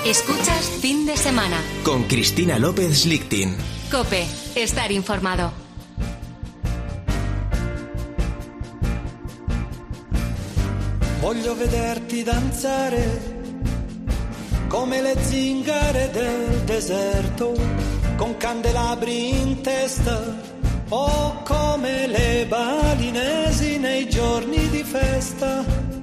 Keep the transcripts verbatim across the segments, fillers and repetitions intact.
Escuchas Fin de Semana con Cristina López Lichtin. COPE, estar informado. Voglio vederti danzare come le zingare del deserto, con candelabri in testa o come le balinesi nei giorni di festa.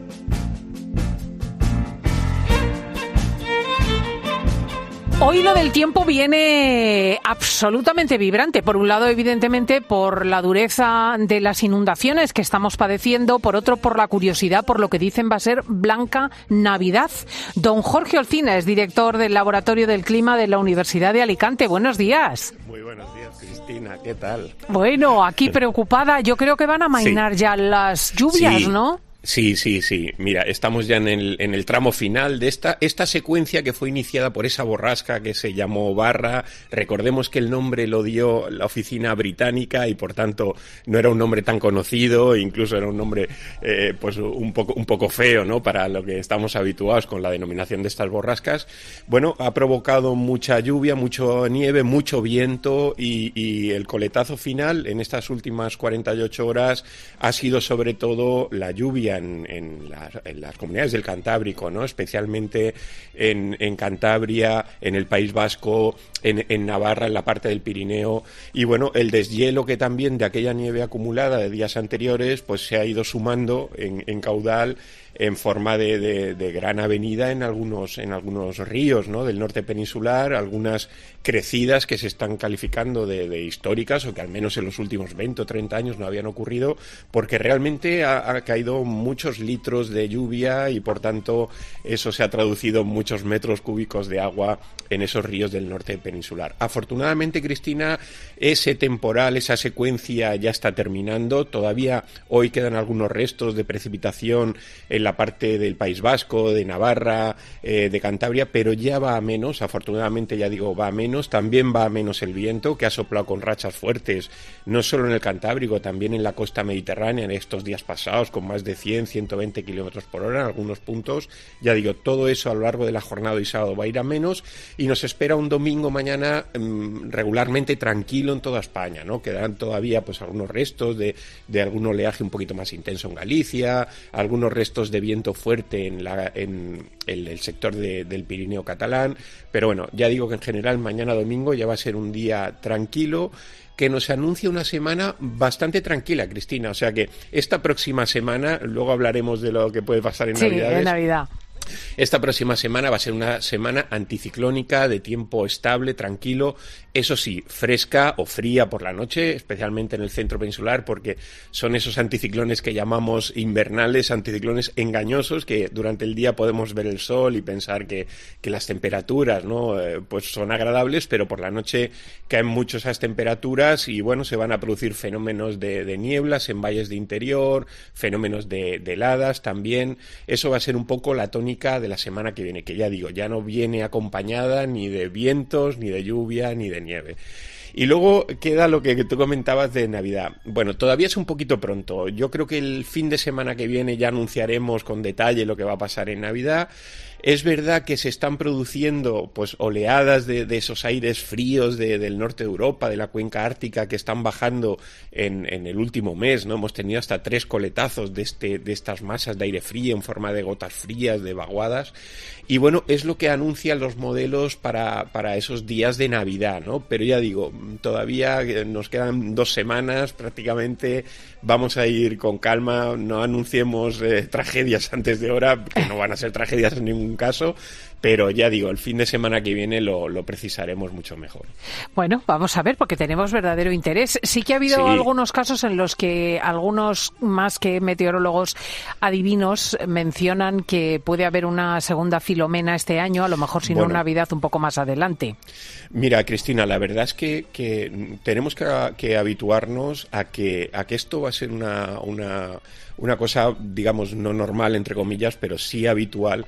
Hoy lo del tiempo viene absolutamente vibrante. Por un lado, evidentemente, por la dureza de las inundaciones que estamos padeciendo. Por otro, por la curiosidad, por lo que dicen va a ser Blanca Navidad. Don Jorge Olcina es director del Laboratorio del Clima de la Universidad de Alicante. Buenos días. Muy buenos días, Cristina. ¿Qué tal? Bueno, aquí preocupada. Yo creo que van a amainar sí. ya las lluvias, sí. ¿no? Sí, sí, sí. Mira, estamos ya en el, en el tramo final de esta, esta secuencia que fue iniciada por esa borrasca que se llamó Barra. Recordemos que el nombre lo dio la oficina británica y, por tanto, no era un nombre tan conocido, incluso era un nombre eh, pues un poco, un poco feo, ¿no?, para lo que estamos habituados con la denominación de estas borrascas. Bueno, ha provocado mucha lluvia, mucha nieve, mucho viento y, y el coletazo final en estas últimas cuarenta y ocho horas ha sido sobre todo la lluvia En, en, las, en las comunidades del Cantábrico, ¿no?, especialmente en, en Cantabria, en el País Vasco, en, en Navarra, en la parte del Pirineo, y bueno, el deshielo que también de aquella nieve acumulada de días anteriores, pues se ha ido sumando en, en caudal en forma de, de, de gran avenida en algunos, en algunos ríos, ¿no?, del norte peninsular, algunas crecidas que se están calificando de, de históricas o que al menos en los últimos veinte o treinta años no habían ocurrido, porque realmente ha, ha caído muchos litros de lluvia y por tanto eso se ha traducido en muchos metros cúbicos de agua en esos ríos del norte peninsular. Afortunadamente, Cristina, ese temporal, esa secuencia ya está terminando. Todavía hoy quedan algunos restos de precipitación en la parte del País Vasco, de Navarra, eh, de Cantabria, pero ya va a menos. Afortunadamente, ya digo, va a menos. También va a menos el viento, que ha soplado con rachas fuertes, no solo en el Cantábrico, también en la costa mediterránea en estos días pasados, con más de cien, ciento veinte kilómetros por hora en algunos puntos. Ya digo, todo eso a lo largo de la jornada y sábado va a ir a menos y nos espera un domingo mañana mmm, regularmente tranquilo en toda España, ¿no? Quedarán todavía pues algunos restos de, de algún oleaje un poquito más intenso en Galicia, algunos restos de viento fuerte en, la, en el, el sector de, del Pirineo catalán, pero bueno, ya digo que en general mañana domingo ya va a ser un día tranquilo, que nos anuncia una semana bastante tranquila, Cristina. O sea que esta próxima semana, luego hablaremos de lo que puede pasar en sí, Navidades. en Navidad. Esta próxima semana va a ser una semana anticiclónica, de tiempo estable, tranquilo, eso sí, fresca o fría por la noche, especialmente en el centro peninsular, porque son esos anticiclones que llamamos invernales, anticiclones engañosos, que durante el día podemos ver el sol y pensar que, que las temperaturas, ¿no?, eh, pues son agradables, pero por la noche caen mucho esas temperaturas y bueno, se van a producir fenómenos de, de nieblas en valles de interior, fenómenos de, de heladas también. Eso va a ser un poco la tónica de la semana que viene, que ya digo, ya no viene acompañada ni de vientos, ni de lluvia, ni de nieve. Y luego queda lo que tú comentabas de Navidad. Bueno, todavía es un poquito pronto. Yo creo que el fin de semana que viene ya anunciaremos con detalle lo que va a pasar en Navidad. Es verdad que se están produciendo pues oleadas de, de esos aires fríos de, del norte de Europa, de la cuenca ártica, que están bajando en, en el último mes, ¿no? Hemos tenido hasta tres coletazos de, este, de estas masas de aire frío en forma de gotas frías, de vaguadas. Y bueno, es lo que anuncian los modelos para, para esos días de Navidad, ¿no? Pero ya digo, todavía nos quedan dos semanas prácticamente. Vamos a ir con calma, no anunciemos eh, tragedias antes de hora, que no van a ser tragedias en ningún caso, pero ya digo, el fin de semana que viene lo, lo precisaremos mucho mejor. Bueno, vamos a ver, porque tenemos verdadero interés. Sí que ha habido sí. algunos casos en los que algunos, más que meteorólogos adivinos, mencionan que puede haber una segunda Filomena este año, a lo mejor sin bueno, una Navidad un poco más adelante. Mira, Cristina, la verdad es que, que tenemos que, que habituarnos a que, a que esto va a ser una, una, una cosa, digamos, no normal, entre comillas, pero sí habitual,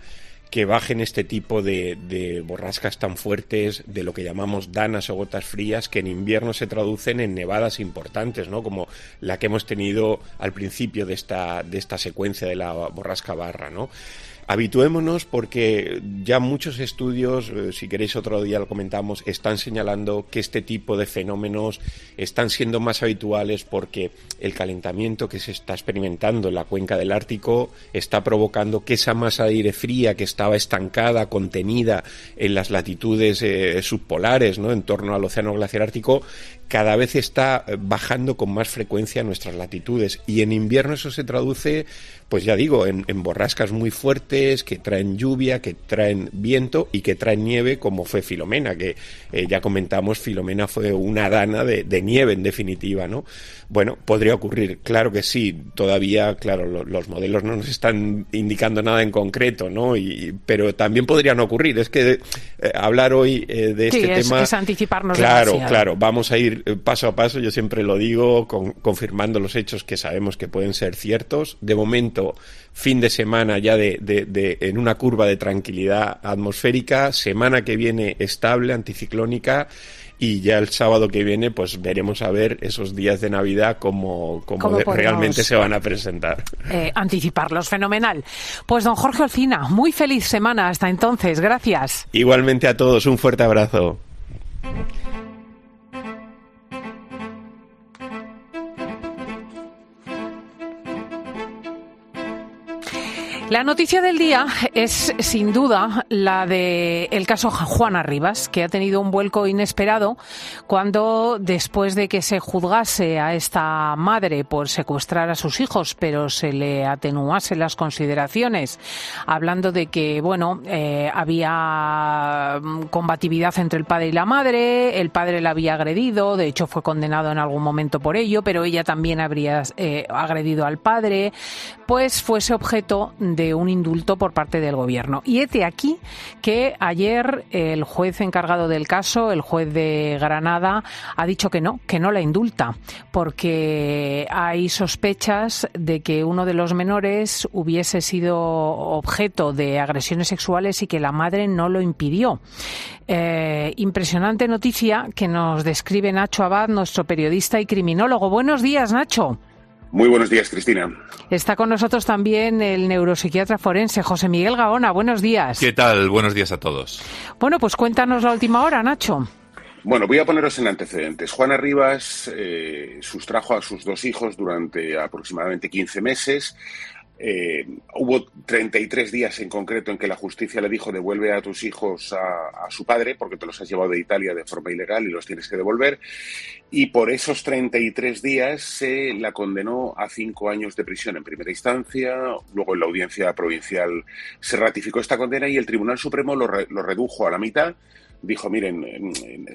que bajen este tipo de, de borrascas tan fuertes, de lo que llamamos danas o gotas frías, que en invierno se traducen en nevadas importantes, ¿no? Como la que hemos tenido al principio de esta, de esta secuencia de la borrasca Barra, ¿no? Habituémonos porque ya muchos estudios, eh, si queréis otro día lo comentamos, están señalando que este tipo de fenómenos están siendo más habituales porque el calentamiento que se está experimentando en la cuenca del Ártico está provocando que esa masa de aire fría que estaba estancada, contenida en las latitudes eh, subpolares, ¿no?, en torno al océano glaciar ártico, cada vez está bajando con más frecuencia a nuestras latitudes, y en invierno eso se traduce, pues ya digo, en, en borrascas muy fuertes que traen lluvia, que traen viento y que traen nieve, como fue Filomena, que eh, ya comentamos, Filomena fue una dana de, de nieve en definitiva, ¿no? Bueno, podría ocurrir, claro que sí, todavía, claro, lo, los modelos no nos están indicando nada en concreto, ¿no? Y, pero también podrían ocurrir, es que eh, hablar hoy eh, de sí, este es, tema... es anticiparnos Claro, demasiado. claro, vamos a ir paso a paso, yo siempre lo digo, con, confirmando los hechos que sabemos que pueden ser ciertos. De momento, fin de semana ya de, de, de en una curva de tranquilidad atmosférica, semana que viene estable, anticiclónica, y ya el sábado que viene pues veremos a ver esos días de Navidad cómo, cómo de, realmente se van a presentar. Eh, anticiparlos, fenomenal. Pues don Jorge Olcina, muy feliz semana hasta entonces, gracias. Igualmente a todos, un fuerte abrazo. La noticia del día es, sin duda, la de el caso Juana Rivas, que ha tenido un vuelco inesperado cuando, después de que se juzgase a esta madre por secuestrar a sus hijos, pero se le atenuasen las consideraciones, hablando de que, bueno, eh, había combatividad entre el padre y la madre, el padre la había agredido, de hecho fue condenado en algún momento por ello, pero ella también habría eh, agredido al padre, pues fuese objeto de un indulto por parte del gobierno. Y hete aquí que ayer el juez encargado del caso, el juez de Granada, ha dicho que no, que no la indulta, porque hay sospechas de que uno de los menores hubiese sido objeto de agresiones sexuales y que la madre no lo impidió. Eh, impresionante noticia que nos describe Nacho Abad, nuestro periodista y criminólogo. Buenos días, Nacho. Muy buenos días, Cristina. Está con nosotros también el neuropsiquiatra forense, José Miguel Gaona. Buenos días. ¿Qué tal? Buenos días a todos. Bueno, pues cuéntanos la última hora, Nacho. Bueno, voy a poneros en antecedentes. Juana Rivas eh, sustrajo a sus dos hijos durante aproximadamente quince meses. Eh, hubo treinta y tres días en concreto en que la justicia le dijo: devuelve a tus hijos a, a su padre porque te los has llevado de Italia de forma ilegal y los tienes que devolver, y por esos treinta y tres días se la condenó a cinco años de prisión en primera instancia. Luego en la audiencia provincial se ratificó esta condena y el Tribunal Supremo lo, re, lo redujo a la mitad. Dijo: miren,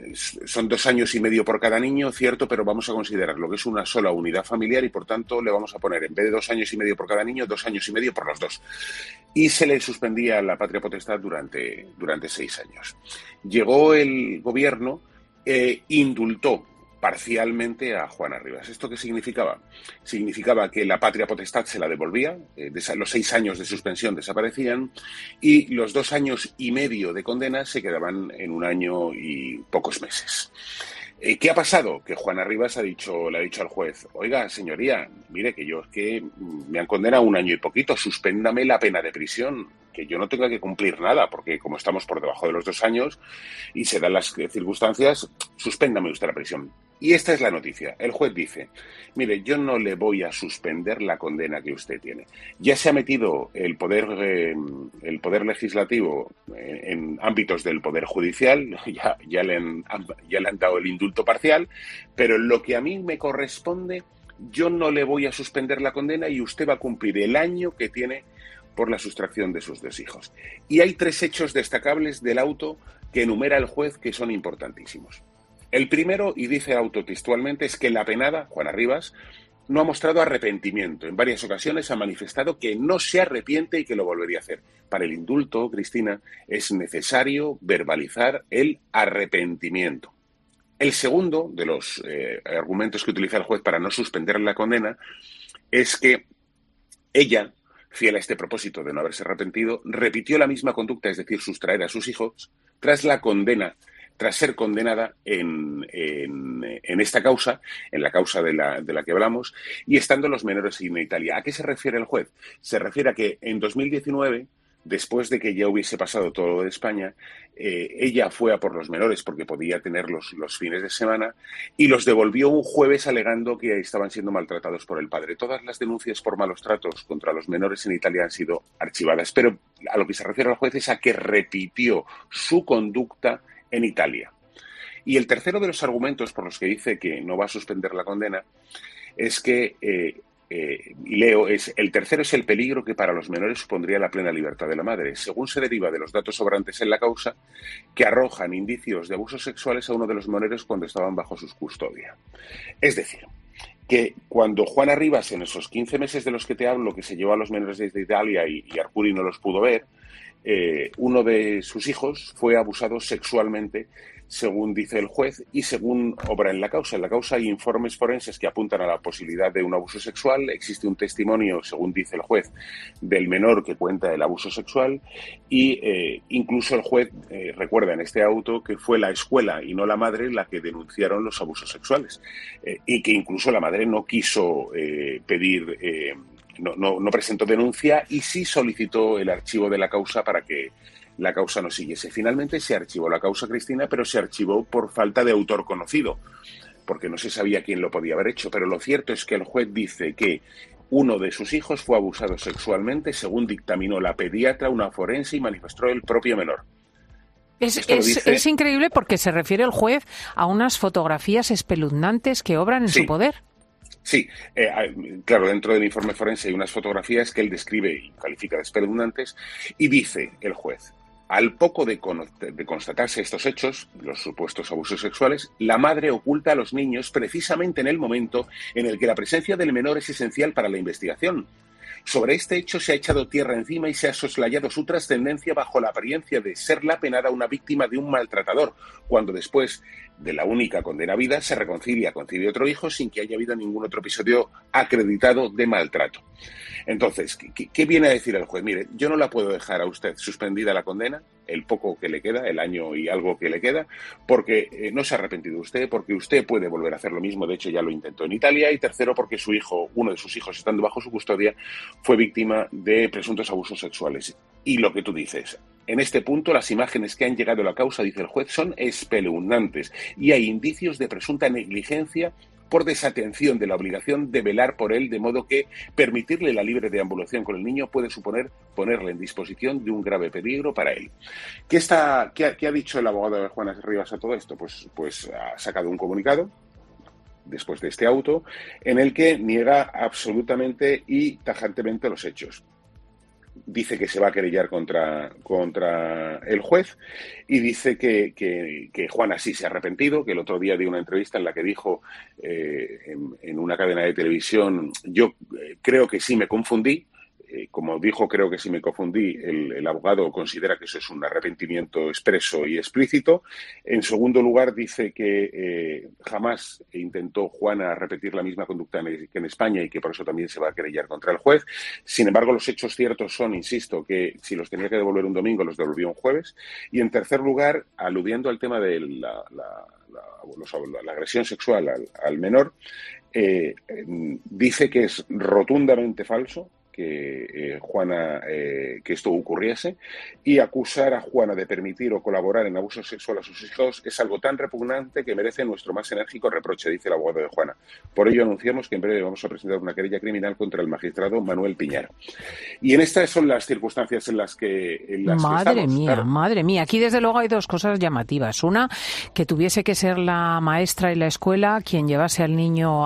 son dos años y medio por cada niño, cierto, pero vamos a considerar lo que es una sola unidad familiar y por tanto le vamos a poner, en vez de dos años y medio por cada niño, dos años y medio por los dos. Y se le suspendía la patria potestad durante, durante seis años. Llegó el gobierno, eh, indultó parcialmente a Juana Rivas. ¿Esto qué significaba? Significaba que la patria potestad se la devolvía, eh, de los seis años de suspensión desaparecían y los dos años y medio de condena se quedaban en un año y pocos meses. Eh, ¿Qué ha pasado? Que Juana Rivas ha dicho, le ha dicho al juez: oiga, señoría, mire que yo es que me han condenado un año y poquito, suspéndame la pena de prisión, que yo no tenga que cumplir nada, porque como estamos por debajo de los dos años y se dan las circunstancias, suspéndame usted la prisión. Y esta es la noticia. El juez dice: mire, yo no le voy a suspender la condena que usted tiene. Ya se ha metido el poder, eh, el poder legislativo en, en ámbitos del poder judicial, ya, ya, le han, ya le han dado el indulto parcial, pero en lo que a mí me corresponde, yo no le voy a suspender la condena y usted va a cumplir el año que tiene por la sustracción de sus dos hijos. Y hay tres hechos destacables del auto que enumera el juez que son importantísimos. El primero, y dice autotextualmente, es que la penada, Juana Rivas, no ha mostrado arrepentimiento. En varias ocasiones ha manifestado que no se arrepiente y que lo volvería a hacer. Para el indulto, Cristina, es necesario verbalizar el arrepentimiento. El segundo de los eh, argumentos que utiliza el juez para no suspender la condena es que ella fiel a este propósito de no haberse arrepentido, repitió la misma conducta, es decir, sustraer a sus hijos, tras la condena, tras ser condenada en, en, en esta causa, en la causa de la, de la que hablamos, y estando los menores en Italia. ¿A qué se refiere el juez? Se refiere a que en dos mil diecinueve, después de que ya hubiese pasado todo lo de España, eh, ella fue a por los menores porque podía tenerlos los fines de semana y los devolvió un jueves alegando que estaban siendo maltratados por el padre. Todas las denuncias por malos tratos contra los menores en Italia han sido archivadas, pero a lo que se refiere el juez es a que repitió su conducta en Italia. Y el tercero de los argumentos por los que dice que no va a suspender la condena es que, eh, eh, y leo, es el tercero es el peligro que para los menores supondría la plena libertad de la madre, según se deriva de los datos sobrantes en la causa que arrojan indicios de abusos sexuales a uno de los menores cuando estaban bajo su custodia. Es decir, que cuando Juana Rivas, en esos quince meses de los que te hablo, que se llevó a los menores desde Italia y, y Arcuri no los pudo ver, eh, uno de sus hijos fue abusado sexualmente, según dice el juez y según obra en la causa. En la causa hay informes forenses que apuntan a la posibilidad de un abuso sexual. Existe un testimonio, según dice el juez, del menor que cuenta el abuso sexual y eh, incluso el juez eh, recuerda en este auto que fue la escuela y no la madre la que denunciaron los abusos sexuales eh, y que incluso la madre no quiso eh, pedir... Eh, No, no, no presentó denuncia y sí solicitó el archivo de la causa para que la causa no siguiese. Finalmente se archivó la causa, Cristina, pero se archivó por falta de autor conocido, porque no se sabía quién lo podía haber hecho. Pero lo cierto es que el juez dice que uno de sus hijos fue abusado sexualmente, según dictaminó la pediatra, una forense y manifestó el propio menor. Es, es, dice... es increíble porque se refiere el juez a unas fotografías espeluznantes que obran en sí. su poder. Sí, eh, claro, dentro del informe forense hay unas fotografías que él describe y califica de espeluznantes y dice el juez, al poco de, con, de constatarse estos hechos, los supuestos abusos sexuales, la madre oculta a los niños precisamente en el momento en el que la presencia del menor es esencial para la investigación. Sobre este hecho se ha echado tierra encima y se ha soslayado su trascendencia bajo la apariencia de ser la penada una víctima de un maltratador, cuando después de la única condena a vida se reconcilia, concibe otro hijo sin que haya habido ningún otro episodio acreditado de maltrato. Entonces, ¿qué, qué viene a decir el juez? Mire, yo no la puedo dejar a usted suspendida la condena, el poco que le queda, el año y algo que le queda, porque eh, no se ha arrepentido usted, porque usted puede volver a hacer lo mismo, de hecho ya lo intentó en Italia, y tercero, porque su hijo, uno de sus hijos, estando bajo su custodia, fue víctima de presuntos abusos sexuales. Y lo que tú dices, en este punto las imágenes que han llegado a la causa, dice el juez, son espeluznantes y hay indicios de presunta negligencia por desatención de la obligación de velar por él, de modo que permitirle la libre deambulación con el niño puede suponer ponerle en disposición de un grave peligro para él. ¿Qué, está, qué, ha, qué ha dicho el abogado de Juana Rivas a todo esto? Pues, pues ha sacado un comunicado después de este auto en el que niega absolutamente y tajantemente los hechos. Dice que se va a querellar contra, contra el juez y dice que, que, que Juana sí se ha arrepentido, que el otro día dio una entrevista en la que dijo eh, en, en una cadena de televisión, yo eh, creo que sí me confundí. Eh, como dijo, creo que si me confundí, el, el abogado considera que eso es un arrepentimiento expreso y explícito. En segundo lugar, dice que eh, jamás intentó Juana repetir la misma conducta en, que en España y que por eso también se va a querellar contra el juez. Sin embargo, los hechos ciertos son, insisto, que si los tenía que devolver un domingo, los devolvió un jueves. Y en tercer lugar, aludiendo al tema de la, la, la, los, la agresión sexual al, al menor, eh, dice que es rotundamente falso que eh, Juana eh, que esto ocurriese y acusar a Juana de permitir o colaborar en abuso sexual a sus hijos es algo tan repugnante que merece nuestro más enérgico reproche, dice el abogado de Juana. Por ello anunciamos que en breve vamos a presentar una querella criminal contra el magistrado Manuel Piñero. Y en estas son las circunstancias en las que, en las madre que estamos. mía, claro. Madre mía. Aquí desde luego hay dos cosas llamativas. Una, que tuviese que ser la maestra y la escuela quien llevase al niño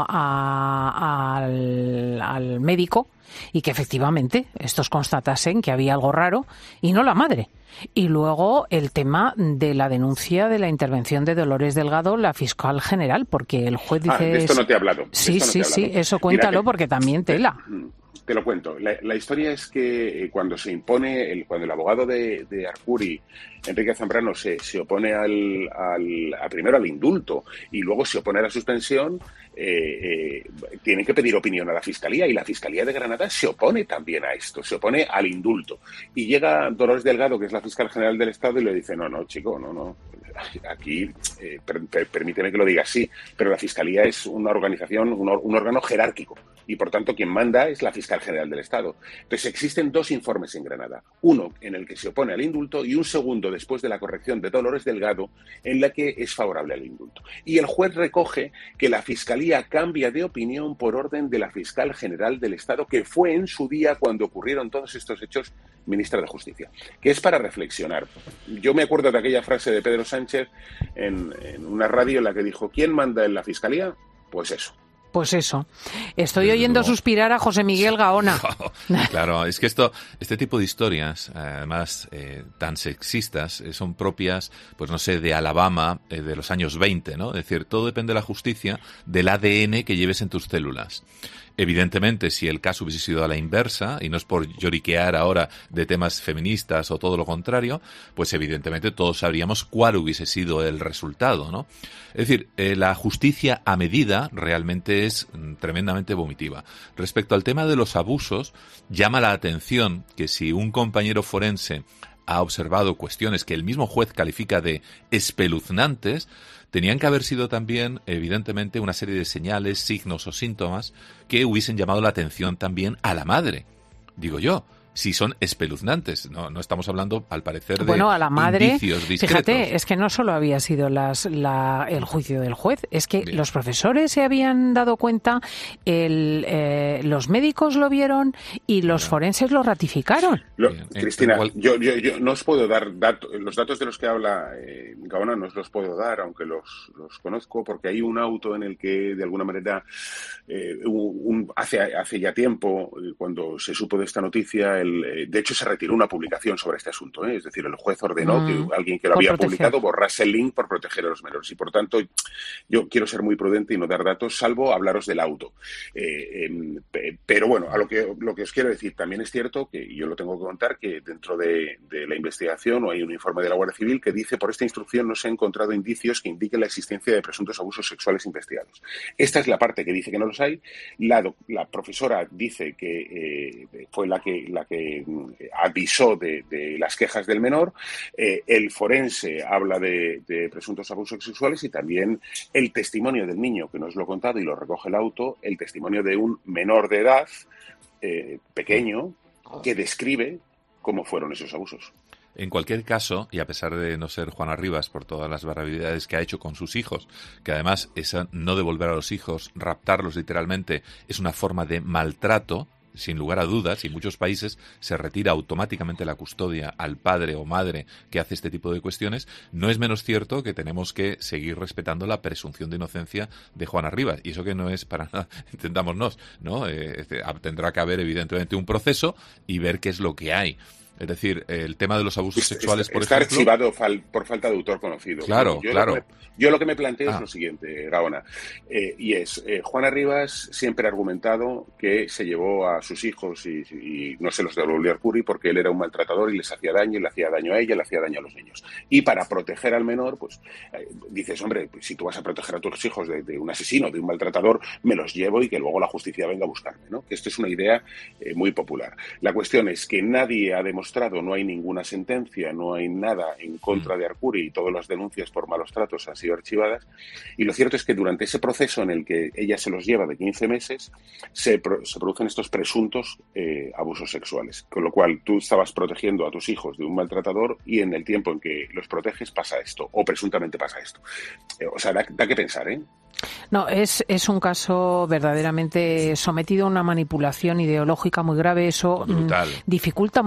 a, al, al médico y que efectivamente estos constatasen que había algo raro y no la madre. Y luego el tema de la denuncia de la intervención de Dolores Delgado, la fiscal general, porque el juez dice... Ah, de esto no te he hablado. Sí, sí, no sí, eso cuéntalo. Mira que, porque también tela. Te lo cuento. La, la historia es que eh, cuando se impone, el, cuando el abogado de, de Arcuri, Enrique Zambrano, se, se opone al, al, a, primero al indulto y luego se opone a la suspensión, eh, eh, tienen que pedir opinión a la Fiscalía, y la Fiscalía de Granada se opone también a esto, se opone al indulto. Y llega Dolores Delgado, que es la Fiscal General del Estado, y le dice, no, no, chico, no, no, aquí, eh, per, per, permíteme que lo diga así, pero la Fiscalía es una organización, un, un órgano jerárquico, y por tanto quien manda es la Fiscal General del Estado. Entonces existen dos informes en Granada, uno en el que se opone al indulto y un segundo después de la corrección de Dolores Delgado en la que es favorable al indulto. Y el juez recoge que la Fiscalía cambia de opinión por orden de la Fiscal General del Estado, que fue en su día, cuando ocurrieron todos estos hechos, ministra de Justicia, que es para reflexionar. Yo me acuerdo de aquella frase de Pedro Sánchez en, en una radio en la que dijo, ¿quién manda en la Fiscalía? Pues eso. Pues eso. Estoy oyendo no. suspirar a José Miguel Gaona. Claro, es que esto, este tipo de historias, además eh, tan sexistas, eh, son propias, pues no sé, de Alabama, eh, de los años veinte, ¿no? Es decir, todo depende de la justicia, del A D N que lleves en tus células. Evidentemente, si el caso hubiese sido a la inversa, y no es por lloriquear ahora de temas feministas o todo lo contrario, pues evidentemente todos sabríamos cuál hubiese sido el resultado, ¿no? Es decir, eh, la justicia a medida realmente es mm, tremendamente vomitiva. Respecto al tema de los abusos, llama la atención que si un compañero forense ha observado cuestiones que el mismo juez califica de espeluznantes, tenían que haber sido también, evidentemente, una serie de señales, signos o síntomas que hubiesen llamado la atención también a la madre, digo yo. Si son espeluznantes, no no estamos hablando, al parecer, de bueno, a la madre, indicios discretos. Fíjate, es que no solo había sido las, la, el juicio del juez, es que Bien. los profesores se habían dado cuenta, el, eh, los médicos lo vieron y los Bien. forenses lo ratificaron. Lo, Cristina, cual... yo, yo, yo no os puedo dar datos, los datos de los que habla eh, Gaona no os los puedo dar, aunque los, los conozco, porque hay un auto en el que, de alguna manera, eh, un, un, hace, hace ya tiempo, cuando se supo de esta noticia, El, de hecho, se retiró una publicación sobre este asunto, ¿eh? Es decir, el juez ordenó mm, que alguien que lo había proteger. publicado borrase el link por proteger a los menores. Y, por tanto, yo quiero ser muy prudente y no dar datos, salvo hablaros del auto. Eh, eh, pero, bueno, a lo que, lo que os quiero decir, también es cierto, que yo lo tengo que contar, que dentro de, de la investigación hay un informe de la Guardia Civil que dice, por esta instrucción no se han encontrado indicios que indiquen la existencia de presuntos abusos sexuales investigados. Esta es la parte que dice que no los hay. La, la profesora dice que eh, fue la que... La que avisó de, de las quejas del menor, eh, el forense habla de, de presuntos abusos sexuales y también el testimonio del niño, que nos lo he contado y lo recoge el auto, el testimonio de un menor de edad, eh, pequeño, que describe cómo fueron esos abusos. En cualquier caso, y a pesar de no ser Juana Rivas por todas las barbaridades que ha hecho con sus hijos, que además esa no devolver a los hijos, raptarlos literalmente, es una forma de maltrato, sin lugar a dudas, y en muchos países se retira automáticamente la custodia al padre o madre que hace este tipo de cuestiones, no es menos cierto que tenemos que seguir respetando la presunción de inocencia de Juana Rivas. Y eso que no es para nada, entendámonos, ¿no? Eh, tendrá que haber, evidentemente, un proceso y ver qué es lo que hay. Es decir, el tema de los abusos sexuales, por está ejemplo... Está archivado fal, por falta de autor conocido. Claro, yo claro. Lo me, yo lo que me planteo ah. es lo siguiente, Gaona, eh, y es, eh, Juana Rivas siempre ha argumentado que se llevó a sus hijos y, y no se los devolvió a Arcuri porque él era un maltratador y les hacía daño, y le hacía daño a ella, le hacía daño a los niños. Y para proteger al menor, pues eh, dices, hombre, pues, si tú vas a proteger a tus hijos de, de un asesino, de un maltratador, me los llevo y que luego la justicia venga a buscarme, ¿no? Que esto es una idea eh, muy popular. La cuestión es que nadie ha demostrado, no hay ningún ninguna sentencia, no hay nada en contra de Arcuri y todas las denuncias por malos tratos han sido archivadas. Y lo cierto es que durante ese proceso en el que ella se los lleva de quince meses, se, pro, se producen estos presuntos eh, abusos sexuales. Con lo cual tú estabas protegiendo a tus hijos de un maltratador y en el tiempo en que los proteges pasa esto, o presuntamente pasa esto. Eh, o sea, da, da que pensar, ¿eh? No, es, es un caso verdaderamente sometido a una manipulación ideológica muy grave. Eso mm, dificulta mucho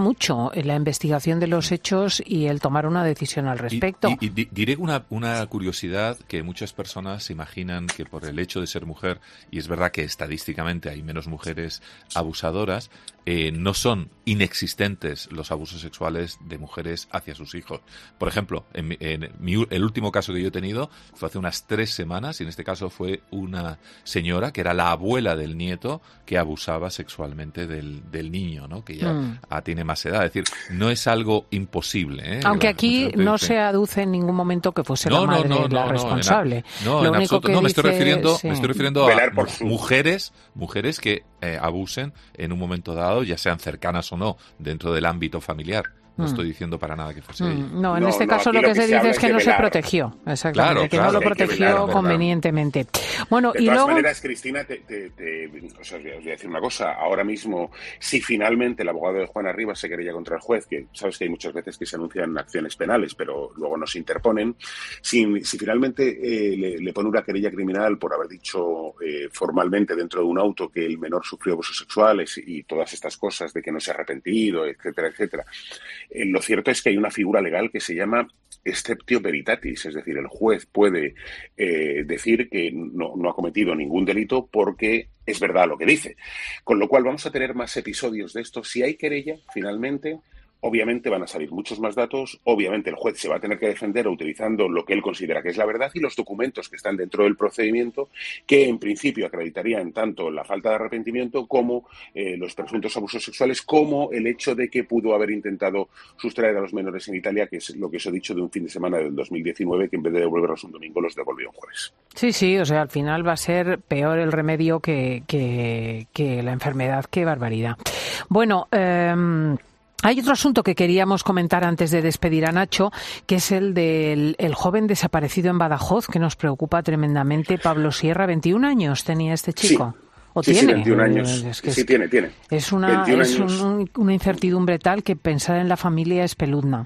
bueno, la investigación de los hechos y el tomar una decisión al respecto. Y, y, y diré una, una curiosidad que muchas personas se imaginan que por el hecho de ser mujer, y es verdad que estadísticamente hay menos mujeres abusadoras, eh, no son inexistentes los abusos sexuales de mujeres hacia sus hijos. Por ejemplo, en, en mi, el último caso que yo he tenido fue hace unas tres semanas, y en este caso fue una señora que era la abuela del nieto que abusaba sexualmente del, del niño, ¿no? Que ya mm. ah, tiene más edad. Es decir, no es algo imposible, ¿eh? Aunque aquí no se se aduce en ningún momento que fuese no, la madre no, no, la no, responsable. No, Lo en único absoluto. Que no, me dice, estoy refiriendo, sí. me estoy refiriendo Velar a por su... mujeres, mujeres que eh, abusen en un momento dado, ya sean cercanas o no, dentro del ámbito familiar. No mm. estoy diciendo para nada que fuese mm. ella. No, en no, este no, caso lo que, lo que se dice es que no velar. se protegió. Exactamente, claro, que claro, no lo que protegió velar, convenientemente. Bueno, de y todas luego... maneras, Cristina, te, te, te, o sea, os voy a decir una cosa. Ahora mismo, si finalmente el abogado de Juana Rivas se querella contra el juez, que sabes que hay muchas veces que se anuncian acciones penales, pero luego no se interponen, si, si finalmente eh, le, le pone una querella criminal por haber dicho eh, formalmente dentro de un auto que el menor sufrió abusos sexuales y todas estas cosas de que no se ha arrepentido, etcétera, etcétera, eh, lo cierto es que hay una figura legal que se llama exceptio veritatis, es decir, el juez puede eh, decir que no, no ha cometido ningún delito porque es verdad lo que dice. Con lo cual vamos a tener más episodios de esto. Si hay querella, finalmente, obviamente van a salir muchos más datos, obviamente el juez se va a tener que defender utilizando lo que él considera que es la verdad y los documentos que están dentro del procedimiento que en principio acreditarían tanto la falta de arrepentimiento como eh, los presuntos abusos sexuales, como el hecho de que pudo haber intentado sustraer a los menores en Italia, que es lo que os he dicho de un fin de semana del dos mil diecinueve, que en vez de devolverlos un domingo los devolvió un jueves. Sí, sí, o sea, al final va a ser peor el remedio que, que, que la enfermedad. Qué barbaridad. Bueno, eh... hay otro asunto que queríamos comentar antes de despedir a Nacho, que es el del el joven desaparecido en Badajoz, que nos preocupa tremendamente. Pablo Sierra, veintiún años tenía este chico. Sí. ¿O sí, tiene? Sí, veintiún años. Es que sí, es, tiene, tiene. Es, una, es un, una incertidumbre tal que pensar en la familia es peludna.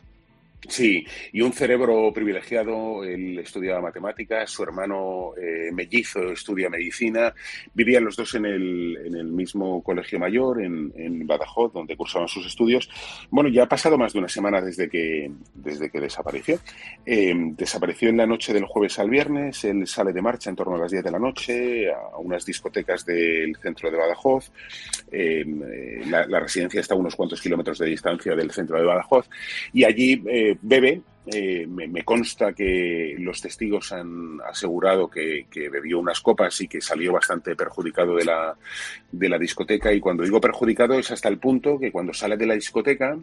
Sí, y un cerebro privilegiado. Él estudiaba matemáticas, su hermano eh, mellizo estudia medicina, vivían los dos en el, en el mismo colegio mayor, en, en Badajoz, donde cursaban sus estudios. Bueno, ya ha pasado más de una semana desde que, desde que desapareció. Eh, desapareció en la noche del jueves al viernes, él sale de marcha en torno a las diez de la noche a unas discotecas del centro de Badajoz. Eh, la, la residencia está a unos cuantos kilómetros de distancia del centro de Badajoz, y allí... Eh, bebe, eh, me, me consta que los testigos han asegurado que, que bebió unas copas y que salió bastante perjudicado de la, de la discoteca, y cuando digo perjudicado es hasta el punto que cuando sale de la discoteca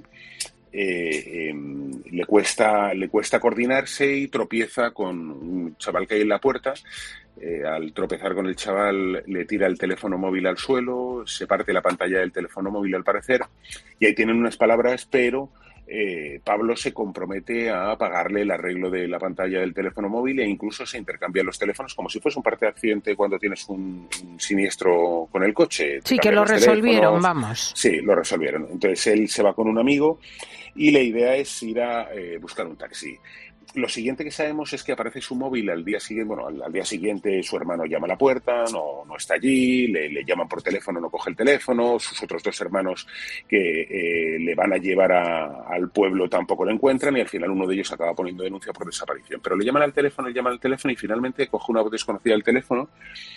eh, eh, le cuesta, le cuesta coordinarse y tropieza con un chaval que hay en la puerta. Eh, al tropezar con el chaval le tira el teléfono móvil al suelo, se parte la pantalla del teléfono móvil al parecer, y ahí tienen unas palabras, pero Eh, Pablo se compromete a pagarle el arreglo de la pantalla del teléfono móvil e incluso se intercambian los teléfonos como si fuese un parte de accidente cuando tienes un, un siniestro con el coche. Sí, que lo resolvieron, vamos. Sí, lo resolvieron. Entonces él se va con un amigo y la idea es ir a eh, buscar un taxi. Lo siguiente que sabemos es que aparece su móvil al día siguiente. Bueno, al, al día siguiente su hermano llama a la puerta, no, no está allí, le, le llaman por teléfono, no coge el teléfono, sus otros dos hermanos que eh, le van a llevar a, al pueblo tampoco lo encuentran, y al final uno de ellos acaba poniendo denuncia por desaparición. Pero le llaman al teléfono, le llaman al teléfono y finalmente coge una voz desconocida del teléfono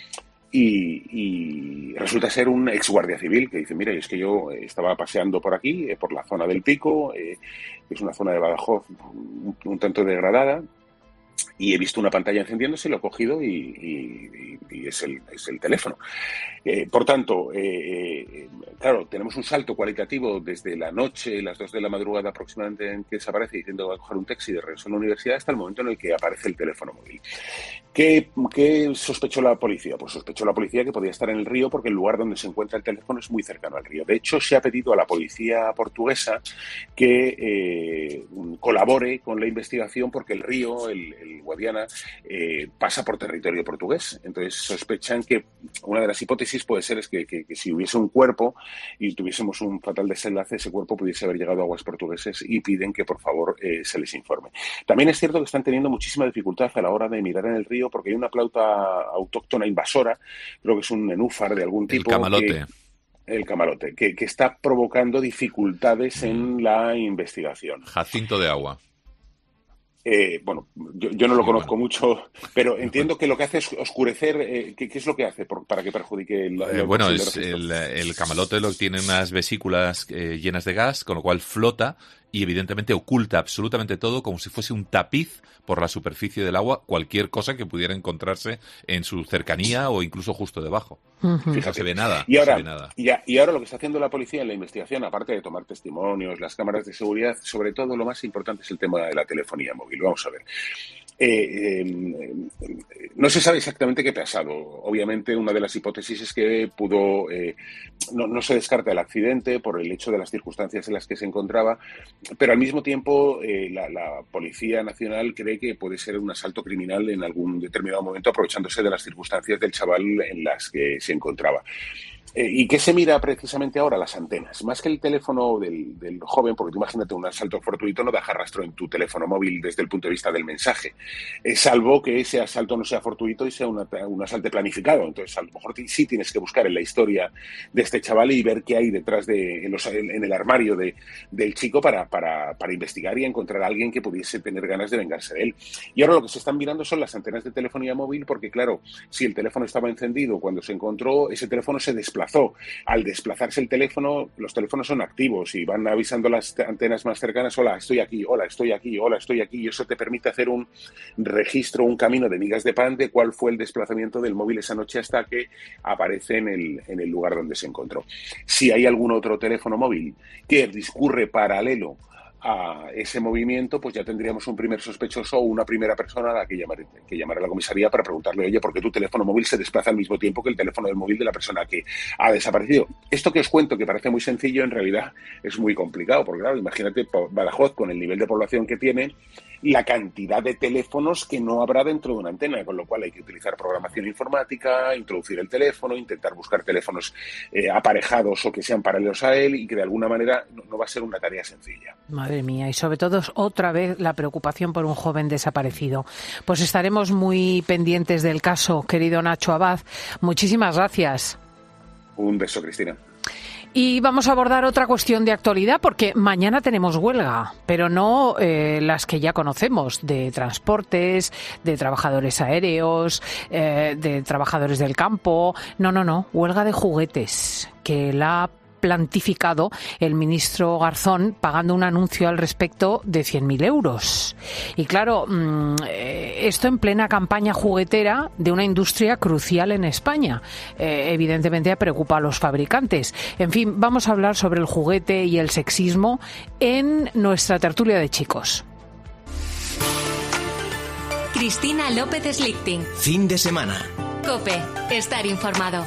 y, y resulta ser un ex guardia civil que dice: mira, es que yo estaba paseando por aquí, eh, por la zona del Pico, eh, que es una zona de Badajoz un, un tanto degradada, y he visto una pantalla encendiéndose, lo he cogido y, y, y es, el, es el teléfono. Eh, por tanto, eh, eh, claro, tenemos un salto cualitativo desde la noche, las dos de la madrugada aproximadamente en que desaparece diciendo que va a coger un taxi de regreso a la universidad, hasta el momento en el que aparece el teléfono móvil. ¿Qué, ¿Qué sospechó la policía? Pues sospechó la policía que podía estar en el río porque el lugar donde se encuentra el teléfono es muy cercano al río. De hecho, se ha pedido a la policía portuguesa que eh, colabore con la investigación porque el río, el, el Guadiana, eh, pasa por territorio portugués. Entonces sospechan que una de las hipótesis puede ser es que, que, que si hubiese un cuerpo y tuviésemos un fatal desenlace, ese cuerpo pudiese haber llegado a aguas portugueses, y piden que por favor eh, se les informe. También es cierto que están teniendo muchísima dificultad a la hora de mirar en el río porque hay una flauta autóctona invasora, creo que es un nenúfar de algún tipo. El camalote. El camarote, que, que está provocando dificultades en la investigación. Jacinto de agua. Eh, bueno, yo, yo no lo conozco mucho, pero entiendo que lo que hace es oscurecer. Eh, ¿qué, ¿Qué es lo que hace por, para que perjudique el, el eh, Bueno, es el, el camalote lo que tiene unas vesículas eh, llenas de gas, con lo cual flota y evidentemente oculta absolutamente todo como si fuese un tapiz por la superficie del agua, cualquier cosa que pudiera encontrarse en su cercanía o incluso justo debajo. Uh-huh. No se ve nada. Y ahora, no se ve nada. Y, a, y ahora lo que está haciendo la policía en la investigación, aparte de tomar testimonios, las cámaras de seguridad, sobre todo lo más importante es el tema de la telefonía móvil. Vamos a ver. Eh, eh, no se sabe exactamente qué ha pasado. Obviamente, una de las hipótesis es que pudo, eh, no, no se descarta el accidente por el hecho de las circunstancias en las que se encontraba, pero al mismo tiempo eh, la, la Policía Nacional cree que puede ser un asalto criminal en algún determinado momento, aprovechándose de las circunstancias del chaval en las que se encontraba. Eh, ¿Y qué se mira precisamente ahora? Las antenas. Más que el teléfono del, del joven, porque tú imagínate un asalto fortuito no deja rastro en tu teléfono móvil desde el punto de vista del mensaje, eh, salvo que ese asalto no sea fortuito y sea una, un asalto planificado. Entonces, a lo mejor t- sí tienes que buscar en la historia de este chaval y ver qué hay detrás de en, los, en, en el armario de, del chico para, para, para investigar y encontrar a alguien que pudiese tener ganas de vengarse de él. Y ahora lo que se están mirando son las antenas de telefonía móvil, porque claro, si el teléfono estaba encendido cuando se encontró, ese teléfono se desplazó. Al desplazarse el teléfono, los teléfonos son activos y van avisando las antenas más cercanas: hola, estoy aquí, hola, estoy aquí, hola, estoy aquí, y eso te permite hacer un registro, un camino de migas de pan de cuál fue el desplazamiento del móvil esa noche hasta que aparece en el, en el lugar donde se encontró. Si hay algún otro teléfono móvil que discurre paralelo a ese movimiento, pues ya tendríamos un primer sospechoso o una primera persona a la que llamar, que llamar a la comisaría para preguntarle: oye, ¿por qué tu teléfono móvil se desplaza al mismo tiempo que el teléfono del móvil de la persona que ha desaparecido? Esto que os cuento, que parece muy sencillo, en realidad es muy complicado, porque claro, imagínate Badajoz con el nivel de población que tiene, la cantidad de teléfonos que no habrá dentro de una antena, con lo cual hay que utilizar programación informática, introducir el teléfono, intentar buscar teléfonos eh, aparejados o que sean paralelos a él, y que de alguna manera no, no va a ser una tarea sencilla. Madre mía, y sobre todo otra vez la preocupación por un joven desaparecido. Pues estaremos muy pendientes del caso, querido Nacho Abad. Muchísimas gracias. Un beso, Cristina. Y vamos a abordar otra cuestión de actualidad, porque mañana tenemos huelga, pero no eh, las que ya conocemos, de transportes, de trabajadores aéreos, eh, de trabajadores del campo. No, no, no, huelga de juguetes, que la ha plantificado el ministro Garzón, pagando un anuncio al respecto de cien mil euros. Y claro, esto en plena campaña juguetera de una industria crucial en España. Eh, evidentemente preocupa a los fabricantes. En fin, vamos a hablar sobre el juguete y el sexismo en nuestra tertulia de chicos. Cristina López Slichting. Fin de semana. COPE. Estar informado.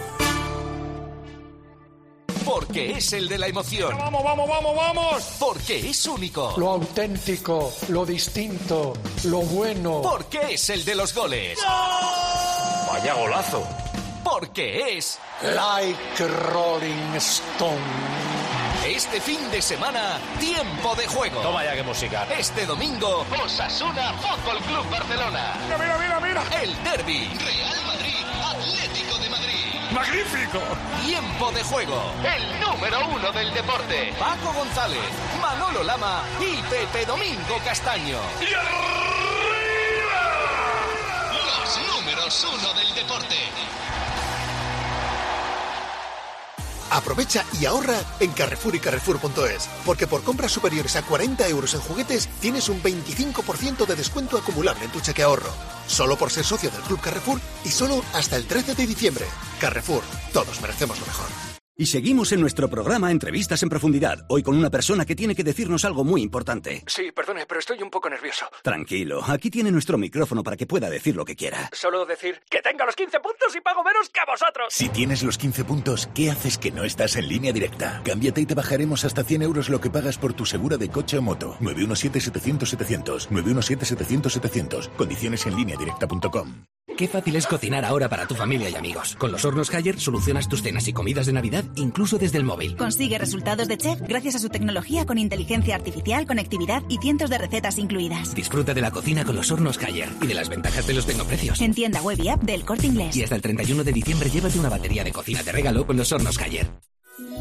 Porque es el de la emoción. ¡Vamos, vamos, vamos, vamos! Porque es único. Lo auténtico, lo distinto, lo bueno. Porque es el de los goles. ¡No! Vaya golazo. Porque es... Like Rolling Stone. Este fin de semana, tiempo de juego. Toma ya, qué música. Este domingo, Osasuna Fútbol Club Barcelona. Mira, mira, mira, mira. El derbi. Real Madrid, Atlético de Madrid. ¡Magnífico! Tiempo de juego. El número uno del deporte. Paco González, Manolo Lama y Pepe Domingo Castaño. ¡Y arriba! Los números uno del deporte. Aprovecha y ahorra en Carrefour y Carrefour punto es, porque por compras superiores a cuarenta euros en juguetes tienes un veinticinco por ciento de descuento acumulable en tu cheque ahorro. Solo por ser socio del Club Carrefour y solo hasta el trece de diciembre. Carrefour, todos merecemos lo mejor. Y seguimos en nuestro programa Entrevistas en Profundidad, hoy con una persona que tiene que decirnos algo muy importante. Sí, perdone, pero estoy un poco nervioso. Tranquilo, aquí tiene nuestro micrófono para que pueda decir lo que quiera. Solo decir que tenga los quince puntos y pago menos que a vosotros. Si tienes los quince puntos, ¿qué haces que no estás en Línea Directa? Cámbiate y te bajaremos hasta cien euros lo que pagas por tu segura de coche o moto. nueve uno siete, setecientos, setecientos. nueve uno siete, setecientos, setecientos. Condiciones en línea directa punto com. Qué fácil es cocinar ahora para tu familia y amigos. Con los hornos Haier solucionas tus cenas y comidas de Navidad incluso desde el móvil. Consigue resultados de chef gracias a su tecnología con inteligencia artificial, conectividad y cientos de recetas incluidas. Disfruta de la cocina con los hornos Haier y de las ventajas de los tecnoprecios. En tienda web y app del Corte Inglés. Y hasta el treinta y uno de diciembre llévate una batería de cocina de regalo con los hornos Haier.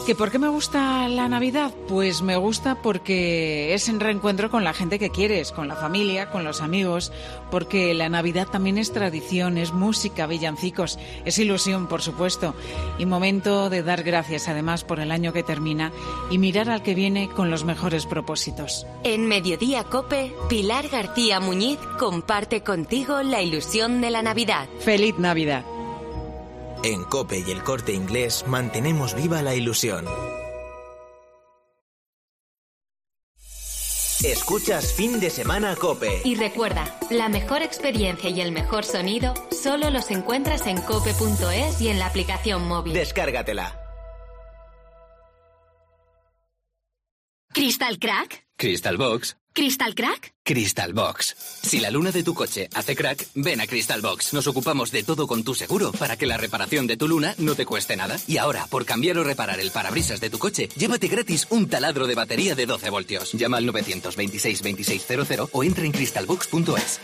¿Que por qué me gusta la Navidad? Pues me gusta porque es en reencuentro con la gente que quieres, con la familia, con los amigos, porque la Navidad también es tradición, es música, villancicos, es ilusión, por supuesto, y momento de dar gracias además por el año que termina y mirar al que viene con los mejores propósitos. En Mediodía COPE, Pilar García Muñiz comparte contigo la ilusión de la Navidad. ¡Feliz Navidad! En COPE y El Corte Inglés mantenemos viva la ilusión. Escuchas Fin de Semana COPE. Y recuerda, la mejor experiencia y el mejor sonido solo los encuentras en cope punto es y en la aplicación móvil. Descárgatela. ¿Crystal Crack? Crystal Box. ¿Crystal Crack? Crystal Box. Si la luna de tu coche hace crack, ven a Crystal Box. Nos ocupamos de todo con tu seguro para que la reparación de tu luna no te cueste nada. Y ahora, por cambiar o reparar el parabrisas de tu coche, llévate gratis un taladro de batería de doce voltios. Llama al nueve dos seis, veintiséis cero cero o entra en crystal box punto es.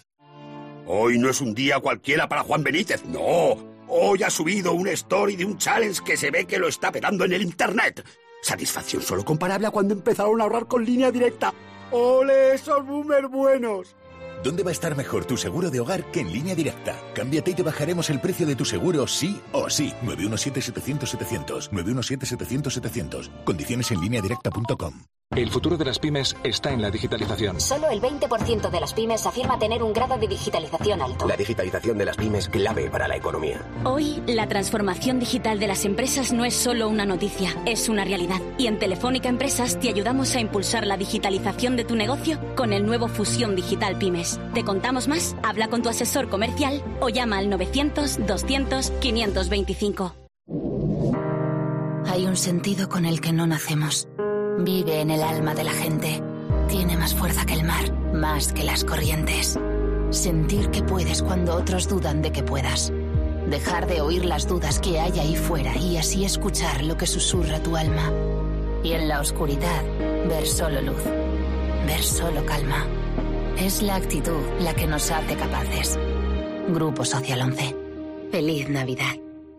Hoy no es un día cualquiera para Juan Benítez, no. Hoy ha subido una story de un challenge que se ve que lo está petando en el internet. Satisfacción solo comparable a cuando empezaron a ahorrar con Línea Directa. ¡Ole, esos boomers buenos! ¿Dónde va a estar mejor tu seguro de hogar que en Línea Directa? Cámbiate y te bajaremos el precio de tu seguro sí o sí. nueve uno siete, setecientos, setecientos. nueve uno siete, setecientos, setecientos. Condiciones en línea directa punto com. El futuro de las pymes está en la digitalización. Solo el veinte por ciento de las pymes afirma tener un grado de digitalización alto. La digitalización de las pymes clave para la economía. Hoy, la transformación digital de las empresas no es solo una noticia, es una realidad. Y en Telefónica Empresas te ayudamos a impulsar la digitalización de tu negocio con el nuevo Fusión Digital Pymes. ¿Te contamos más? Habla con tu asesor comercial o llama al novecientos, doscientos, quinientos veinticinco. Hay un sentido con el que no nacemos. Vive en el alma de la gente. Tiene más fuerza que el mar, más que las corrientes. Sentir que puedes cuando otros dudan de que puedas. Dejar de oír las dudas que hay ahí fuera y así escuchar lo que susurra tu alma. Y en la oscuridad, ver solo luz. Ver solo calma. Es la actitud la que nos hace capaces. Grupo Social once. Feliz Navidad.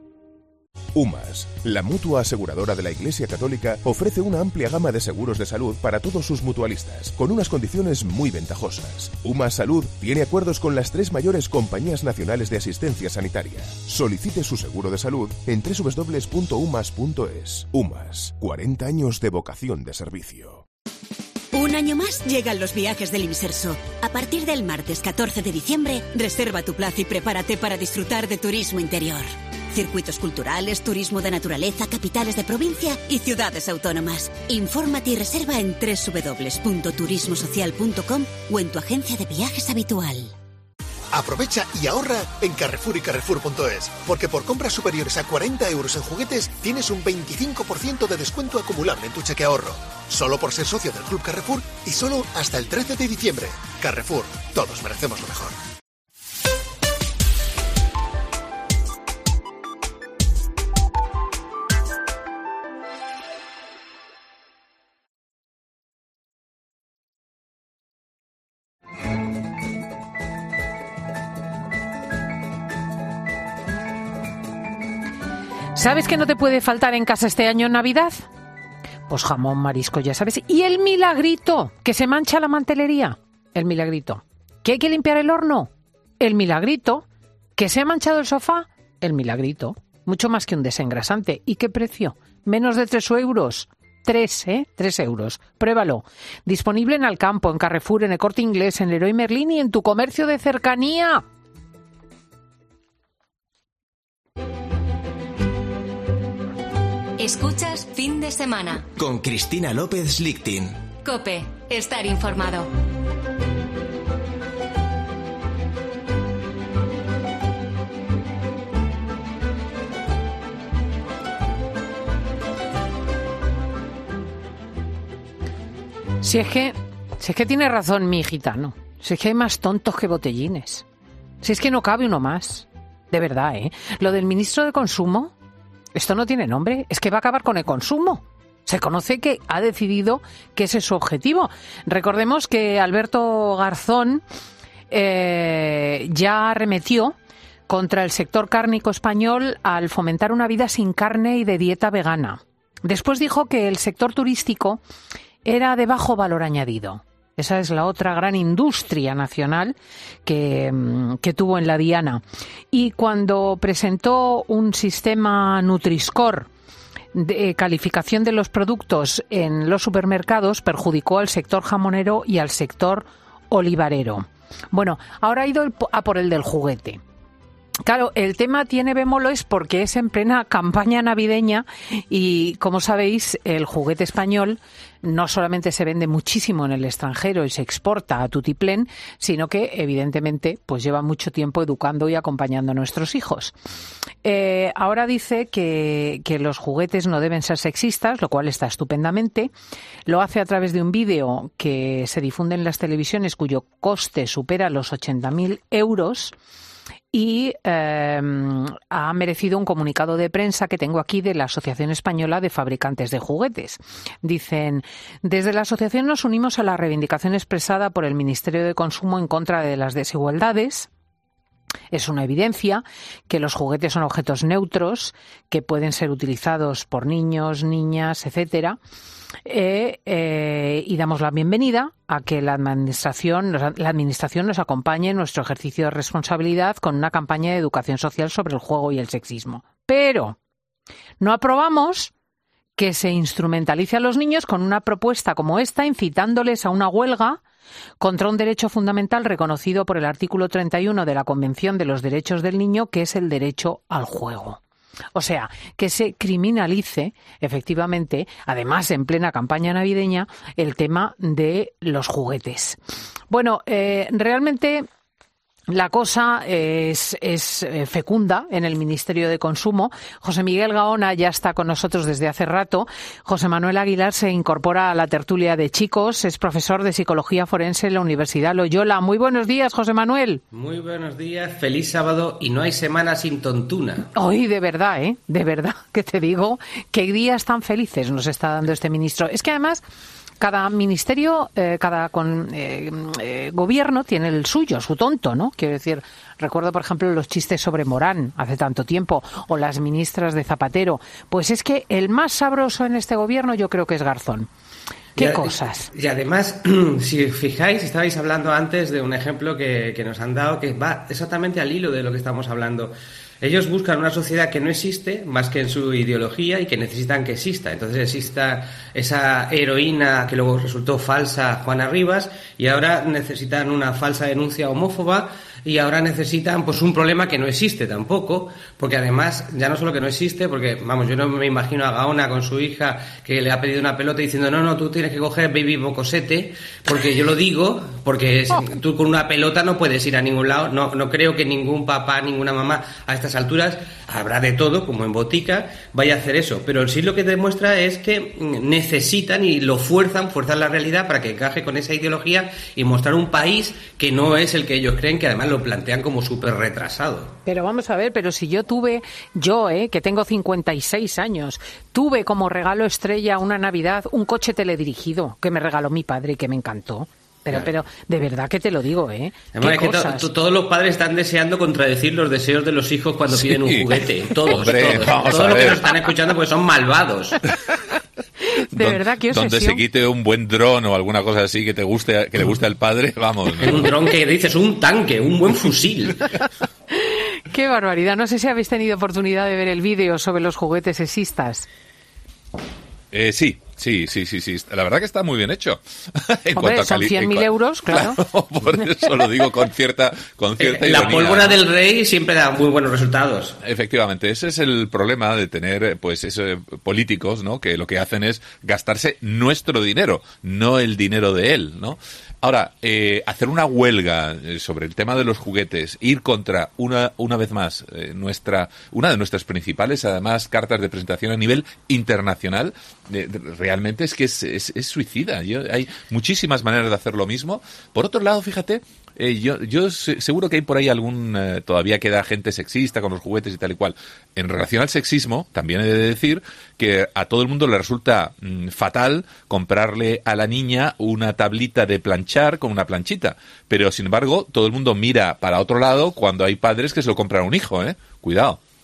UMAS, la mutua aseguradora de la Iglesia Católica, ofrece una amplia gama de seguros de salud para todos sus mutualistas, con unas condiciones muy ventajosas. UMAS Salud tiene acuerdos con las tres mayores compañías nacionales de asistencia sanitaria. Solicite su seguro de salud en doble u doble u doble u punto umas punto es. UMAS, cuarenta años de vocación de servicio. Un año más llegan los viajes del Inserso. A partir del martes catorce de diciembre, reserva tu plaza y prepárate para disfrutar de turismo interior. Circuitos culturales, turismo de naturaleza, capitales de provincia y ciudades autónomas. Infórmate y reserva en doble u doble u doble u punto turismo social punto com o en tu agencia de viajes habitual. Aprovecha y ahorra en Carrefour y Carrefour punto es, porque por compras superiores a cuarenta euros en juguetes tienes un veinticinco por ciento de descuento acumulable en tu cheque ahorro. Solo por ser socio del Club Carrefour y solo hasta el trece de diciembre. Carrefour, todos merecemos lo mejor. ¿Sabes qué no te puede faltar en casa este año en Navidad? Pues jamón, marisco, ya sabes. Y el milagrito, que se mancha la mantelería. El milagrito. ¿Que hay que limpiar el horno? El milagrito. ¿Que se ha manchado el sofá? El milagrito. Mucho más que un desengrasante. ¿Y qué precio? Menos de tres euros. Tres, ¿eh? Tres euros. Pruébalo. Disponible en Alcampo, en Carrefour, en El Corte Inglés, en Leroy Merlin y en tu comercio de cercanía. Escuchas Fin de Semana. Con Cristina López Lichting. COPE. Estar informado. Si es que, si es que tiene razón mi gitano. Si es que hay más tontos que botellines. Si es que no cabe uno más. De verdad, ¿eh? Lo del ministro de Consumo... Esto no tiene nombre, es que va a acabar con el consumo. Se conoce que ha decidido que ese es su objetivo. Recordemos que Alberto Garzón eh, ya arremetió contra el sector cárnico español al fomentar una vida sin carne y de dieta vegana. Después dijo que el sector turístico era de bajo valor añadido. Esa es la otra gran industria nacional que, que tuvo en la Diana. Y cuando presentó un sistema Nutri-Score de calificación de los productos en los supermercados, perjudicó al sector jamonero y al sector olivarero. Bueno, ahora ha ido a por el del juguete. Claro, el tema tiene bémolos porque es en plena campaña navideña y, como sabéis, el juguete español no solamente se vende muchísimo en el extranjero y se exporta a tutiplén, sino que, evidentemente, pues lleva mucho tiempo educando y acompañando a nuestros hijos. Eh, ahora dice que, que los juguetes no deben ser sexistas, lo cual está estupendamente. Lo hace a través de un vídeo que se difunde en las televisiones cuyo coste supera los ochenta mil euros. Y eh, ha merecido un comunicado de prensa que tengo aquí de la Asociación Española de Fabricantes de Juguetes. Dicen: desde la asociación nos unimos a la reivindicación expresada por el Ministerio de Consumo en contra de las desigualdades. Es una evidencia que los juguetes son objetos neutros que pueden ser utilizados por niños, niñas, etcétera. Eh, eh, y damos la bienvenida a que la administración, la administración nos acompañe en nuestro ejercicio de responsabilidad con una campaña de educación social sobre el juego y el sexismo. Pero no aprobamos que se instrumentalice a los niños con una propuesta como esta, incitándoles a una huelga contra un derecho fundamental reconocido por el artículo treinta y uno de la Convención de los Derechos del Niño, que es el derecho al juego. O sea, que se criminalice, efectivamente, además en plena campaña navideña, el tema de los juguetes. Bueno, eh, realmente la cosa es, es fecunda en el Ministerio de Consumo. José Miguel Gaona ya está con nosotros desde hace rato. José Manuel Aguilar se incorpora a la tertulia de chicos. Es profesor de Psicología Forense en la Universidad Loyola. Muy buenos días, José Manuel. Muy buenos días, feliz sábado y no hay semana sin tontuna. Hoy de verdad, ¿eh? De verdad que te digo, qué días tan felices nos está dando este ministro. Es que además cada ministerio, eh, cada con, eh, eh, gobierno tiene el suyo, su tonto, ¿no? Quiero decir, recuerdo, por ejemplo, los chistes sobre Morán hace tanto tiempo, o las ministras de Zapatero. Pues es que el más sabroso en este gobierno yo creo que es Garzón. ¿Qué y, cosas? Y además, si fijáis, estabais hablando antes de un ejemplo que, que nos han dado que va exactamente al hilo de lo que estamos hablando. Ellos buscan una sociedad que no existe más que en su ideología y que necesitan que exista. Entonces exista esa heroína que luego resultó falsa, Juana Rivas, y ahora necesitan una falsa denuncia homófoba y ahora necesitan pues un problema que no existe tampoco, porque además ya no solo que no existe, porque vamos, yo no me imagino a Gaona con su hija que le ha pedido una pelota diciendo no, no, tú tienes que coger baby bocosete, porque yo lo digo, porque es, tú con una pelota no puedes ir a ningún lado. No, no creo que ningún papá, ninguna mamá a estas alturas, habrá de todo, como en botica, vaya a hacer eso, pero sí lo que demuestra es que necesitan y lo fuerzan, fuerzan la realidad para que encaje con esa ideología y mostrar un país que no es el que ellos creen, que además lo plantean como súper retrasado. Pero vamos a ver, pero si yo tuve, yo, eh, que tengo cincuenta y seis años, tuve como regalo estrella una Navidad un coche teledirigido que me regaló mi padre y que me encantó. Pero, pero, de verdad que te lo digo, ¿eh? Además, es que to, to, todos los padres están deseando contradecir los deseos de los hijos cuando sí. piden un juguete. Todos, Hombre, todos. Todos los que nos están escuchando pues son malvados. De Don, verdad, qué obsesión. Donde se quite un buen dron o alguna cosa así que te guste, que le guste al padre, vamos. ¿no? Un dron que dices, un tanque, un buen fusil. Qué barbaridad. No sé si habéis tenido oportunidad de ver el vídeo sobre los juguetes sexistas. Eh, sí. Sí, sí, sí, sí. La verdad que está muy bien hecho. en Hombre, cuanto a son cien mil euros, claro. claro. Por eso lo digo con cierta, con cierta eh, ironía. La pólvora del rey siempre da muy buenos resultados. Efectivamente, ese es el problema de tener, pues, esos políticos, ¿no? Que lo que hacen es gastarse nuestro dinero, no el dinero de él, ¿no? Ahora, eh, hacer una huelga sobre el tema de los juguetes, ir contra una una vez más eh, nuestra una de nuestras principales, además, cartas de presentación a nivel internacional, eh, realmente es que es, es, es suicida. Yo, hay muchísimas maneras de hacer lo mismo. Por otro lado, fíjate, eh, yo, yo seguro que hay por ahí algún, eh, todavía queda gente sexista con los juguetes y tal y cual. En relación al sexismo, también he de decir que a todo el mundo le resulta mmm, fatal comprarle a la niña una tablita de planchar con una planchita. Pero, sin embargo, todo el mundo mira para otro lado cuando hay padres que se lo compran a un hijo, ¿eh? Cuidado.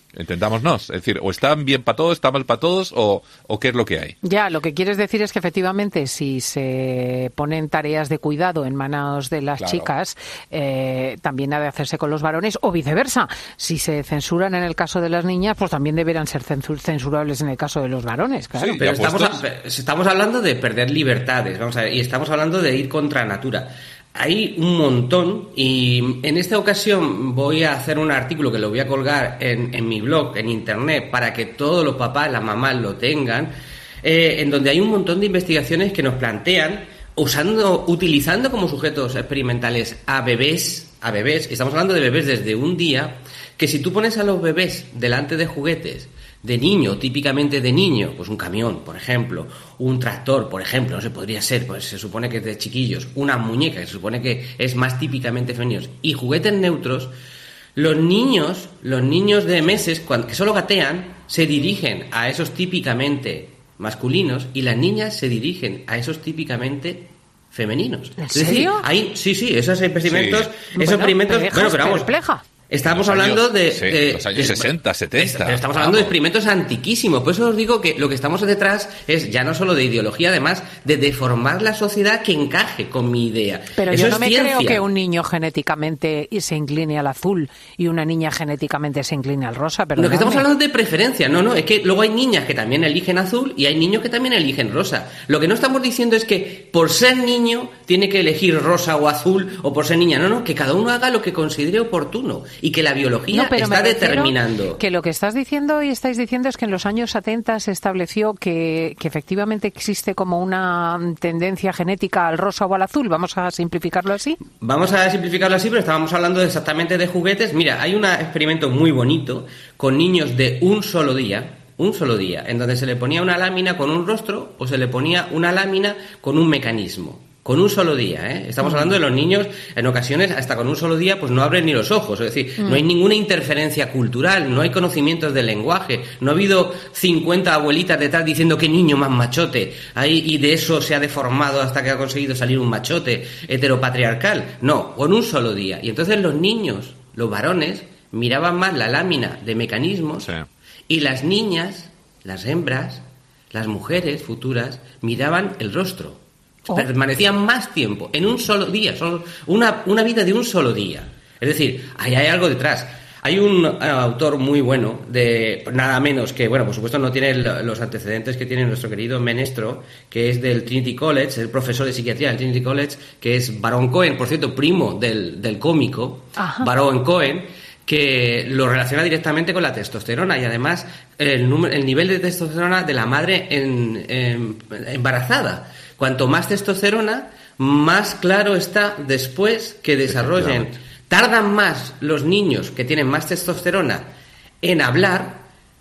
Entendámonos, es decir, o están bien para todos, está mal para todos, o, o qué es lo que hay. Ya, lo que quieres decir es que efectivamente si se ponen tareas de cuidado en manos de las claro. chicas, eh, también ha de hacerse con los varones, o viceversa. Si se censuran en el caso de las niñas, pues también deberán ser censurables en el caso de los varones, claro. Sí, pero estamos, a, estamos hablando de perder libertades, vamos a ver, y estamos hablando de ir contra natura. Hay un montón y en esta ocasión voy a hacer un artículo que lo voy a colgar en, en mi blog, en internet, para que todos los papás, las mamás lo tengan, eh, en donde hay un montón de investigaciones que nos plantean, usando, utilizando como sujetos experimentales a bebés, a bebés, estamos hablando de bebés desde un día, que si tú pones a los bebés delante de juguetes de niño, típicamente de niño, pues un camión, por ejemplo, un tractor, por ejemplo, no sé, podría ser, pues se supone que es de chiquillos, una muñeca, que se supone que es más típicamente femeninos, y juguetes neutros, los niños, los niños de meses, cuando, que solo gatean, se dirigen a esos típicamente masculinos, y las niñas se dirigen a esos típicamente femeninos. ¿En es decir, serio? Hay, sí, sí, esos experimentos, Sí. esos Bueno, experimentos, me bueno, pero vamos, perpleja. Estamos Los hablando años, de, sí, de... los años de- sesenta, setenta. Pero estamos hablando de experimentos antiquísimos. Por eso os digo que lo que estamos detrás es ya no solo de ideología, además de deformar la sociedad que encaje con mi idea. Pero Eso yo es no me ciencia. creo que un niño genéticamente se incline al azul y una niña genéticamente se incline al rosa. Pero Lo que estamos hablando es de preferencia. No, no, es que luego hay niñas que también eligen azul y hay niños que también eligen rosa. Lo que no estamos diciendo es que por ser niño tiene que elegir rosa o azul, o por ser niña. No, no, que cada uno haga lo que considere oportuno y que la biología No, pero está me refiero determinando. Que lo que estás diciendo y estáis diciendo es que en los años setenta se estableció que, que efectivamente existe como una tendencia genética al rosa o al azul. Vamos a simplificarlo así. Vamos a simplificarlo así, pero estábamos hablando exactamente de juguetes. Mira, hay un experimento muy bonito con niños de un solo día, un solo día, en donde se le ponía una lámina con un rostro o se le ponía una lámina con un mecanismo. Con un solo día, ¿eh? Estamos hablando de los niños, en ocasiones, hasta con un solo día, pues no abren ni los ojos. Es decir, Mm. no hay ninguna interferencia cultural, no hay conocimientos del lenguaje, no ha habido cincuenta abuelitas detrás diciendo qué niño más machote, ahí, y de eso se ha deformado hasta que ha conseguido salir un machote heteropatriarcal. No, con un solo día. Y entonces los niños, los varones, miraban más la lámina de mecanismos, Sí. y las niñas, las hembras, las mujeres futuras, miraban el rostro. Permanecían más tiempo, en un solo día, solo una, una vida de un solo día. Es decir, ahí hay algo detrás. Hay un uh, autor muy bueno, de nada menos que, bueno, por supuesto no tiene el- los antecedentes que tiene nuestro querido Menestro, que es del Trinity College, es el profesor de psiquiatría del Trinity College, que es Baron Cohen, por cierto, primo del, del cómico, Ajá. Baron Cohen, que lo relaciona directamente con la testosterona y además el, número, el nivel de testosterona de la madre en, en- embarazada. Cuanto más testosterona, más claro está después que desarrollen. Tardan más los niños que tienen más testosterona en hablar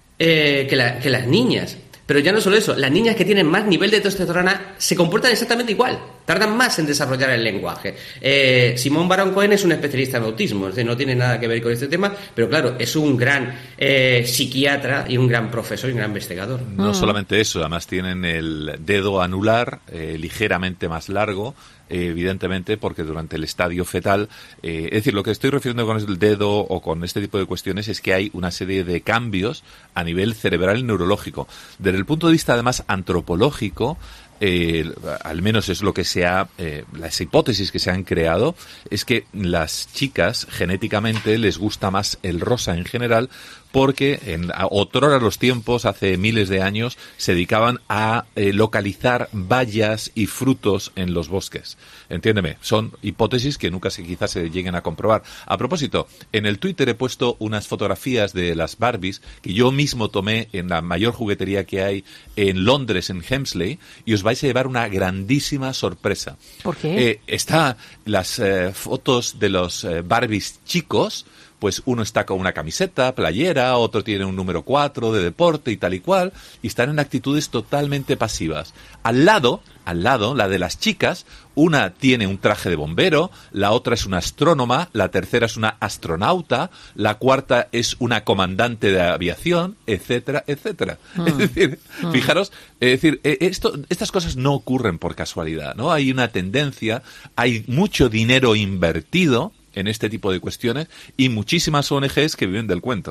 eh, que, la- que las niñas. Pero ya no solo eso, las niñas que tienen más nivel de testosterona se comportan exactamente igual, tardan más en desarrollar el lenguaje. Eh, Simón Baron Cohen es un especialista en autismo, es decir, no tiene nada que ver con este tema, pero claro, es un gran eh, psiquiatra y un gran profesor y un gran investigador. No solamente eso, además tienen el dedo anular eh, ligeramente más largo, eh, evidentemente porque durante el estadio fetal, eh, es decir, lo que estoy refiriendo con el dedo o con este tipo de cuestiones es que hay una serie de cambios a nivel cerebral y neurológico. Desde el punto de vista además antropológico, eh, al menos es lo que se ha, eh, las hipótesis que se han creado, es que las chicas genéticamente les gusta más el rosa en general porque en a- otrora los tiempos, hace miles de años, se dedicaban a eh, localizar bayas y frutos en los bosques. Entiéndeme, son hipótesis que nunca se, quizás se lleguen a comprobar. A propósito, en el Twitter he puesto unas fotografías de las Barbies que yo mismo tomé en la mayor juguetería que hay en Londres, en Hemsley, y os vais a llevar una grandísima sorpresa. ¿Por qué? Eh, está las eh, fotos de los eh, Barbies chicos, pues uno está con una camiseta, playera, otro tiene un número cuatro de deporte y tal y cual, y están en actitudes totalmente pasivas. Al lado, al lado, la de las chicas, una tiene un traje de bombero, la otra es una astrónoma, la tercera es una astronauta, la cuarta es una comandante de aviación, etcétera, etcétera. Mm. Es decir, Mm. fijaros, es decir, eh, esto, estas cosas no ocurren por casualidad, ¿no? Hay una tendencia, hay mucho dinero invertido en este tipo de cuestiones y muchísimas O N Ges que viven del cuento.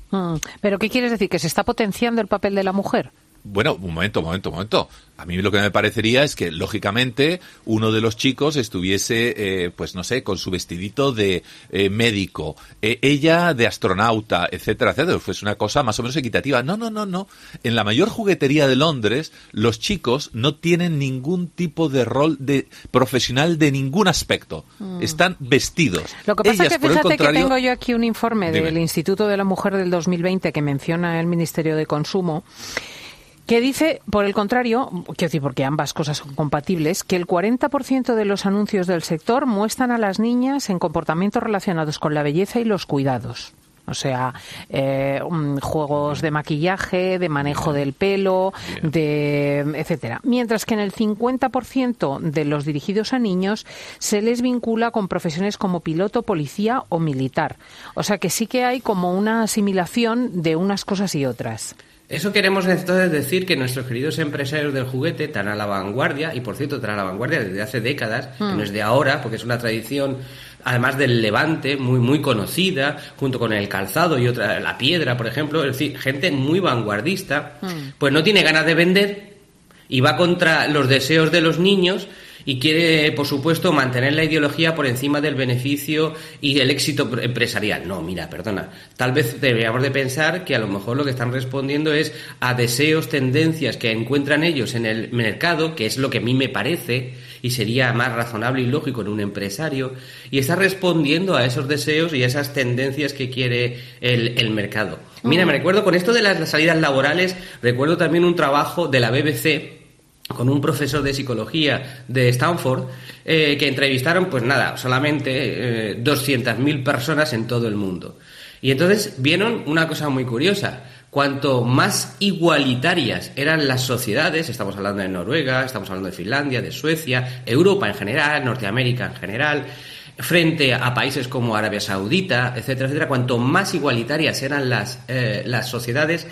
Mm, ¿Pero qué quieres decir? ¿Que se está potenciando el papel de la mujer? Bueno, un momento, un momento, un momento. A mí lo que me parecería es que, lógicamente, uno de los chicos estuviese, eh, pues no sé, con su vestidito de eh, médico, eh, ella de astronauta, etcétera, etcétera. Fue una cosa más o menos equitativa. No, no, no, no. En la mayor juguetería de Londres, los chicos no tienen ningún tipo de rol de profesional de ningún aspecto. Mm. Están vestidos. Lo que pasa es que fíjate contrario... que tengo yo aquí un informe Dime. del Instituto de la Mujer del dos mil veinte que menciona el Ministerio de Consumo, que dice, por el contrario, quiero decir, porque ambas cosas son compatibles, que el cuarenta por ciento de los anuncios del sector muestran a las niñas en comportamientos relacionados con la belleza y los cuidados. O sea, eh, juegos de maquillaje, de manejo del pelo, de etcétera. Mientras que en el cincuenta por ciento de los dirigidos a niños se les vincula con profesiones como piloto, policía o militar. O sea que sí que hay como una asimilación de unas cosas y otras. Eso queremos entonces decir que nuestros queridos empresarios del juguete, tan a la vanguardia, y por cierto, tan a la vanguardia desde hace décadas, mm. que no es de ahora, porque es una tradición, además del Levante, muy muy conocida, junto con el calzado y otra, la piedra, por ejemplo, es decir, gente muy vanguardista, mm. pues no tiene ganas de vender y va contra los deseos de los niños y quiere, por supuesto, mantener la ideología por encima del beneficio y el éxito empresarial. No, mira, perdona, tal vez deberíamos de pensar que a lo mejor lo que están respondiendo es a deseos, tendencias que encuentran ellos en el mercado, que es lo que a mí me parece y sería más razonable y lógico en un empresario, y está respondiendo a esos deseos y a esas tendencias que quiere el, el mercado. Mira, me recuerdo con esto de las, las salidas laborales, recuerdo también un trabajo de la B B C con un profesor de psicología de Stanford, eh, que entrevistaron, pues nada, solamente eh, doscientas mil personas en todo el mundo. Y entonces vieron una cosa muy curiosa. Cuanto más igualitarias eran las sociedades, estamos hablando de Noruega, estamos hablando de Finlandia, de Suecia, Europa en general, Norteamérica en general, frente a países como Arabia Saudita, etcétera, etcétera, cuanto más igualitarias eran las, eh, las sociedades,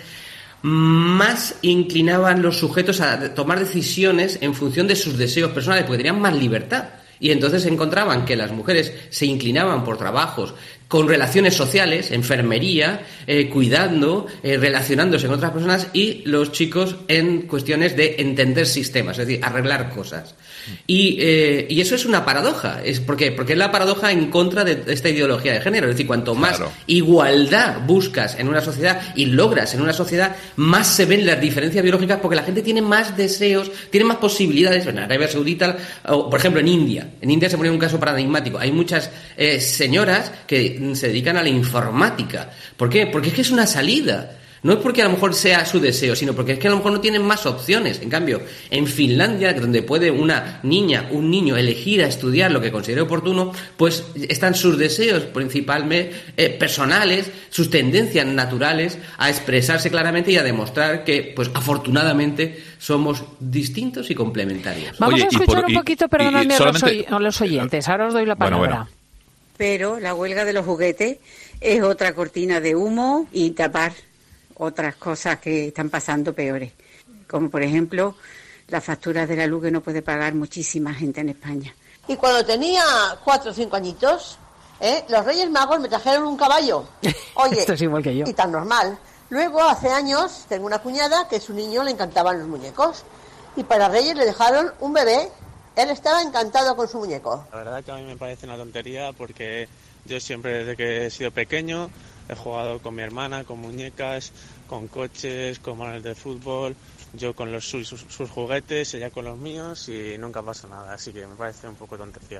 más inclinaban los sujetos a tomar decisiones en función de sus deseos personales, porque tenían más libertad. Y entonces encontraban que las mujeres se inclinaban por trabajos con relaciones sociales, enfermería, eh, cuidando, eh, relacionándose con otras personas, y los chicos en cuestiones de entender sistemas, es decir, arreglar cosas. Y, eh, y eso es una paradoja. Es porque, porque es la paradoja en contra de esta ideología de género. Es decir, cuanto más claro. igualdad buscas en una sociedad y logras en una sociedad, más se ven las diferencias biológicas, porque la gente tiene más deseos, tiene más posibilidades. En Arabia Saudita, o por ejemplo en India. En India se pone un caso paradigmático. Hay muchas eh, señoras que se dedican a la informática. ¿Por qué? Porque es que es una salida. No es porque a lo mejor sea su deseo, sino porque es que a lo mejor no tienen más opciones. En cambio, en Finlandia, donde puede una niña, un niño elegir a estudiar lo que considere oportuno, pues están sus deseos principalmente eh, personales, sus tendencias naturales a expresarse claramente y a demostrar que, pues afortunadamente, somos distintos y complementarios. Vamos Oye, a escuchar por, un poquito, perdonadme, y, y solamente... a los oyentes. Ahora os doy la palabra. Bueno, bueno. Pero la huelga de los juguetes es otra cortina de humo y tapar otras cosas que están pasando peores, como por ejemplo las facturas de la luz que no puede pagar muchísima gente en España. Y cuando tenía cuatro o cinco añitos, ¿eh? los Reyes Magos me trajeron un caballo. Oye, esto es igual que yo. Y tan normal. Luego, hace años, tengo una cuñada que a su niño le encantaban los muñecos, y para Reyes le dejaron un bebé. Él estaba encantado con su muñeco. La verdad que a mí me parece una tontería, porque yo siempre, desde que he sido pequeño, he jugado con mi hermana, con muñecas, con coches, con balones de fútbol, yo con los sus, sus, sus juguetes, ella con los míos, y nunca pasa nada, así que me parece un poco tontería.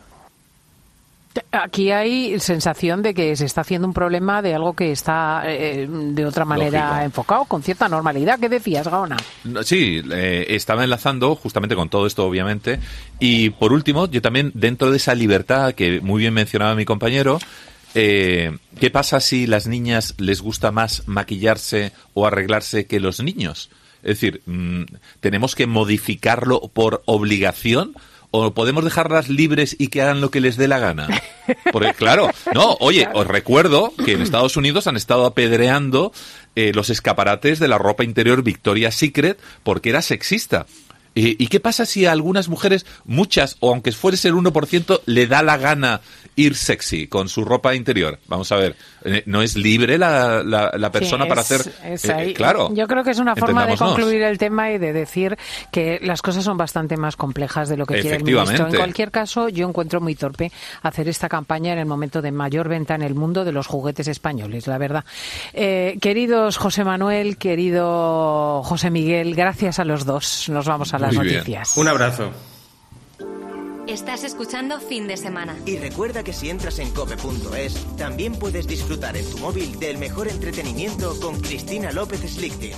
Aquí hay sensación de que se está haciendo un problema de algo que está eh, de otra manera Lógico. enfocado, con cierta normalidad. ¿Qué decías, Gaona? Sí, eh, estaba enlazando justamente con todo esto, obviamente. Y por último, yo también, dentro de esa libertad que muy bien mencionaba mi compañero, eh, ¿qué pasa si las niñas les gusta más maquillarse o arreglarse que los niños? Es decir, mmm, ¿tenemos que modificarlo por obligación? ¿O podemos dejarlas libres y que hagan lo que les dé la gana? Porque, claro, no, oye, os recuerdo que en Estados Unidos han estado apedreando eh, los escaparates de la ropa interior Victoria's Secret porque era sexista. ¿Y, ¿Y qué pasa si a algunas mujeres, muchas, o aunque fuese el uno por ciento, le da la gana ir sexy con su ropa interior? Vamos a ver, Eh, ¿No es libre la, la, la persona sí, para es, hacer...? Es eh, claro. Yo creo que es una forma de Entendámonos. concluir el tema y de decir que las cosas son bastante más complejas de lo que quiere el ministro. En cualquier caso, yo encuentro muy torpe hacer esta campaña en el momento de mayor venta en el mundo de los juguetes españoles, la verdad. Eh, queridos José Manuel, querido José Miguel, gracias a los dos. Nos vamos a las Muy bien. noticias. Un abrazo. Estás escuchando Fin de Semana. Y recuerda que si entras en cope punto es, también puedes disfrutar en tu móvil del mejor entretenimiento con Cristina López Slichting.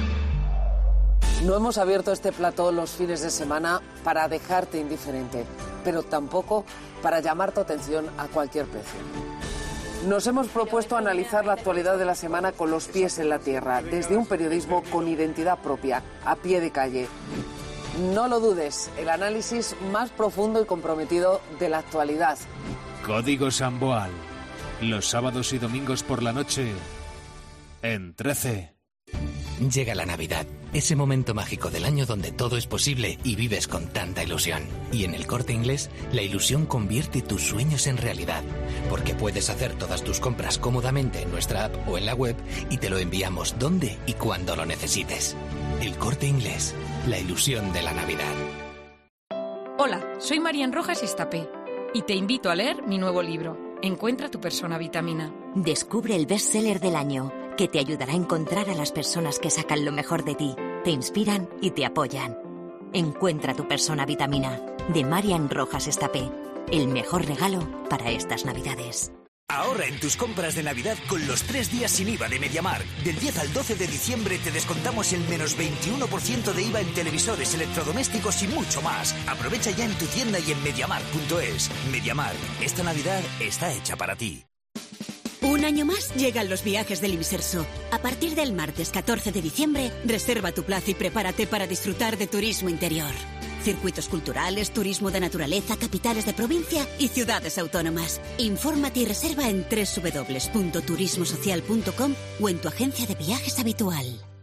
No hemos abierto este plató los fines de semana para dejarte indiferente, pero tampoco para llamar tu atención a cualquier precio. Nos hemos propuesto analizar la actualidad de la semana con los pies en la tierra, desde un periodismo con identidad propia, a pie de calle. No lo dudes, el análisis más profundo y comprometido de la actualidad. Código Samboal. Los sábados y domingos por la noche en trece. Llega la Navidad, ese momento mágico del año donde todo es posible y vives con tanta ilusión. Y en el Corte Inglés, la ilusión convierte tus sueños en realidad. Porque puedes hacer todas tus compras cómodamente en nuestra app o en la web y te lo enviamos donde y cuando lo necesites. El Corte Inglés, la ilusión de la Navidad. Hola, soy Marian Rojas Estapé y te invito a leer mi nuevo libro, Encuentra tu persona vitamina. Descubre el bestseller del año, que te ayudará a encontrar a las personas que sacan lo mejor de ti, te inspiran y te apoyan. Encuentra tu persona vitamina, de Marian Rojas Estapé. El mejor regalo para estas Navidades. Ahorra en tus compras de Navidad con los tres días sin I V A de MediaMarkt. Del diez al doce de diciembre te descontamos el menos veintiuno por ciento de I V A en televisores, electrodomésticos y mucho más. Aprovecha ya en tu tienda y en mediamarkt punto es. MediaMarkt, esta Navidad está hecha para ti. Un año más llegan los viajes del Imserso. A partir del martes catorce de diciembre, reserva tu plaza y prepárate para disfrutar de turismo interior. Circuitos culturales, turismo de naturaleza, capitales de provincia y ciudades autónomas. Infórmate y reserva en doble u doble u doble u punto turismo social punto com o en tu agencia de viajes habitual.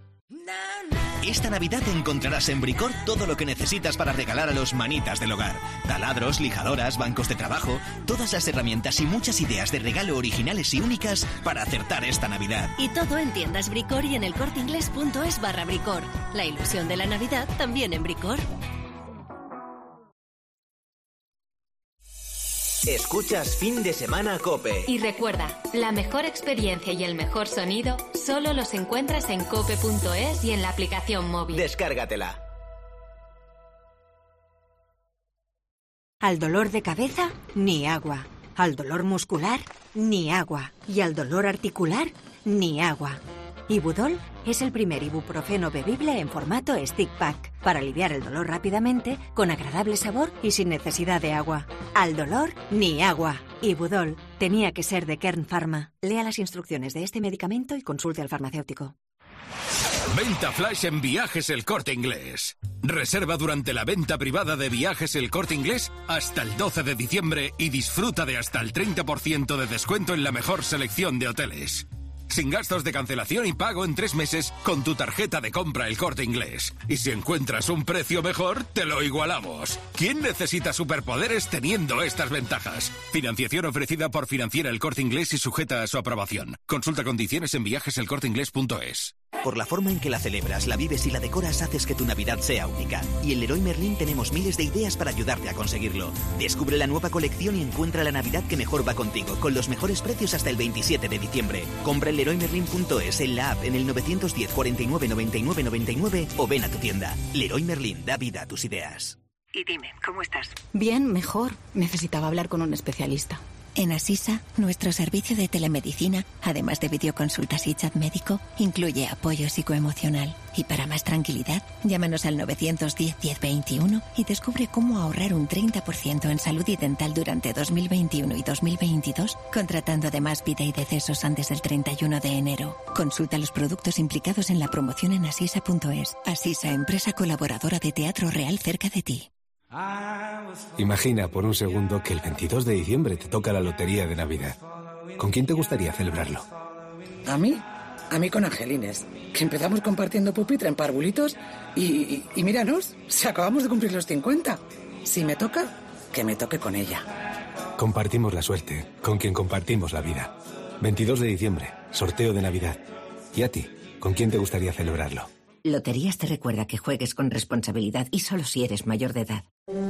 Esta Navidad encontrarás en Bricor todo lo que necesitas para regalar a los manitas del hogar. Taladros, lijadoras, bancos de trabajo, todas las herramientas y muchas ideas de regalo originales y únicas para acertar esta Navidad. Y todo en tiendas Bricor y en el corte inglés punto es barra Bricor. La ilusión de la Navidad también en Bricor. Escuchas Fin de Semana Cope. Y recuerda, la mejor experiencia y el mejor sonido solo los encuentras en cope punto es y en la aplicación móvil. Descárgatela. Al dolor de cabeza, ni agua. Al dolor muscular, ni agua. Y al dolor articular, ni agua. Ibudol es el primer ibuprofeno bebible en formato stick pack para aliviar el dolor rápidamente, con agradable sabor y sin necesidad de agua. Al dolor, ni agua. Ibudol tenía que ser de Kern Pharma. Lea las instrucciones de este medicamento y consulte al farmacéutico. Venta flash en Viajes El Corte Inglés. Reserva durante la venta privada de Viajes El Corte Inglés hasta el doce de diciembre y disfruta de hasta el treinta por ciento de descuento en la mejor selección de hoteles. Sin gastos de cancelación y pago en tres meses con tu tarjeta de compra El Corte Inglés. Y si encuentras un precio mejor, te lo igualamos. ¿Quién necesita superpoderes teniendo estas ventajas? Financiación ofrecida por Financiera El Corte Inglés y sujeta a su aprobación. Consulta condiciones en viajes el corte inglés punto es. Por la forma en que la celebras, la vives y la decoras, haces que tu Navidad sea única. Y en Leroy Merlin tenemos miles de ideas para ayudarte a conseguirlo. Descubre la nueva colección y encuentra la Navidad que mejor va contigo, con los mejores precios hasta el veintisiete de diciembre. Compra en leroy merlin punto es, en la app, en el nueve uno cero, cuarenta y nueve, noventa y nueve, noventa y nueve o ven a tu tienda. Leroy Merlin, da vida a tus ideas. Y dime, ¿cómo estás? Bien, mejor. Necesitaba hablar con un especialista. En Asisa, nuestro servicio de telemedicina, además de videoconsultas y chat médico, incluye apoyo psicoemocional. Y para más tranquilidad, llámanos al nueve uno cero, diez, veintiuno y descubre cómo ahorrar un treinta por ciento en salud y dental durante dos mil veintiuno y dos mil veintidós, contratando además vida y decesos antes del treinta y uno de enero. Consulta los productos implicados en la promoción en asisa punto es. Asisa, empresa colaboradora de Teatro Real cerca de ti. Imagina por un segundo que el veintidós de diciembre te toca la lotería de Navidad. ¿Con quién te gustaría celebrarlo? ¿A mí? A mí con Angelines, que empezamos compartiendo pupitre en parvulitos y, y, y míranos, si acabamos de cumplir los cincuenta. Si me toca, que me toque con ella. Compartimos la suerte, con quien compartimos la vida. veintidós de diciembre, sorteo de Navidad. ¿Y a ti? ¿Con quién te gustaría celebrarlo? Loterías te recuerda que juegues con responsabilidad y solo si eres mayor de edad.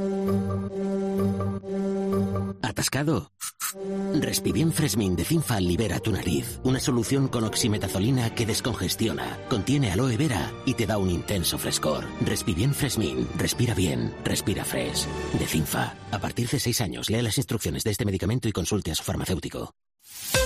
¿Atascado? Respibien Fresmin de Cinfa libera tu nariz. Una solución con oximetazolina que descongestiona, contiene aloe vera y te da un intenso frescor. Respibien Fresmin. Respira bien. Respira fresh. De Cinfa. A partir de seis años, lea las instrucciones de este medicamento y consulte a su farmacéutico.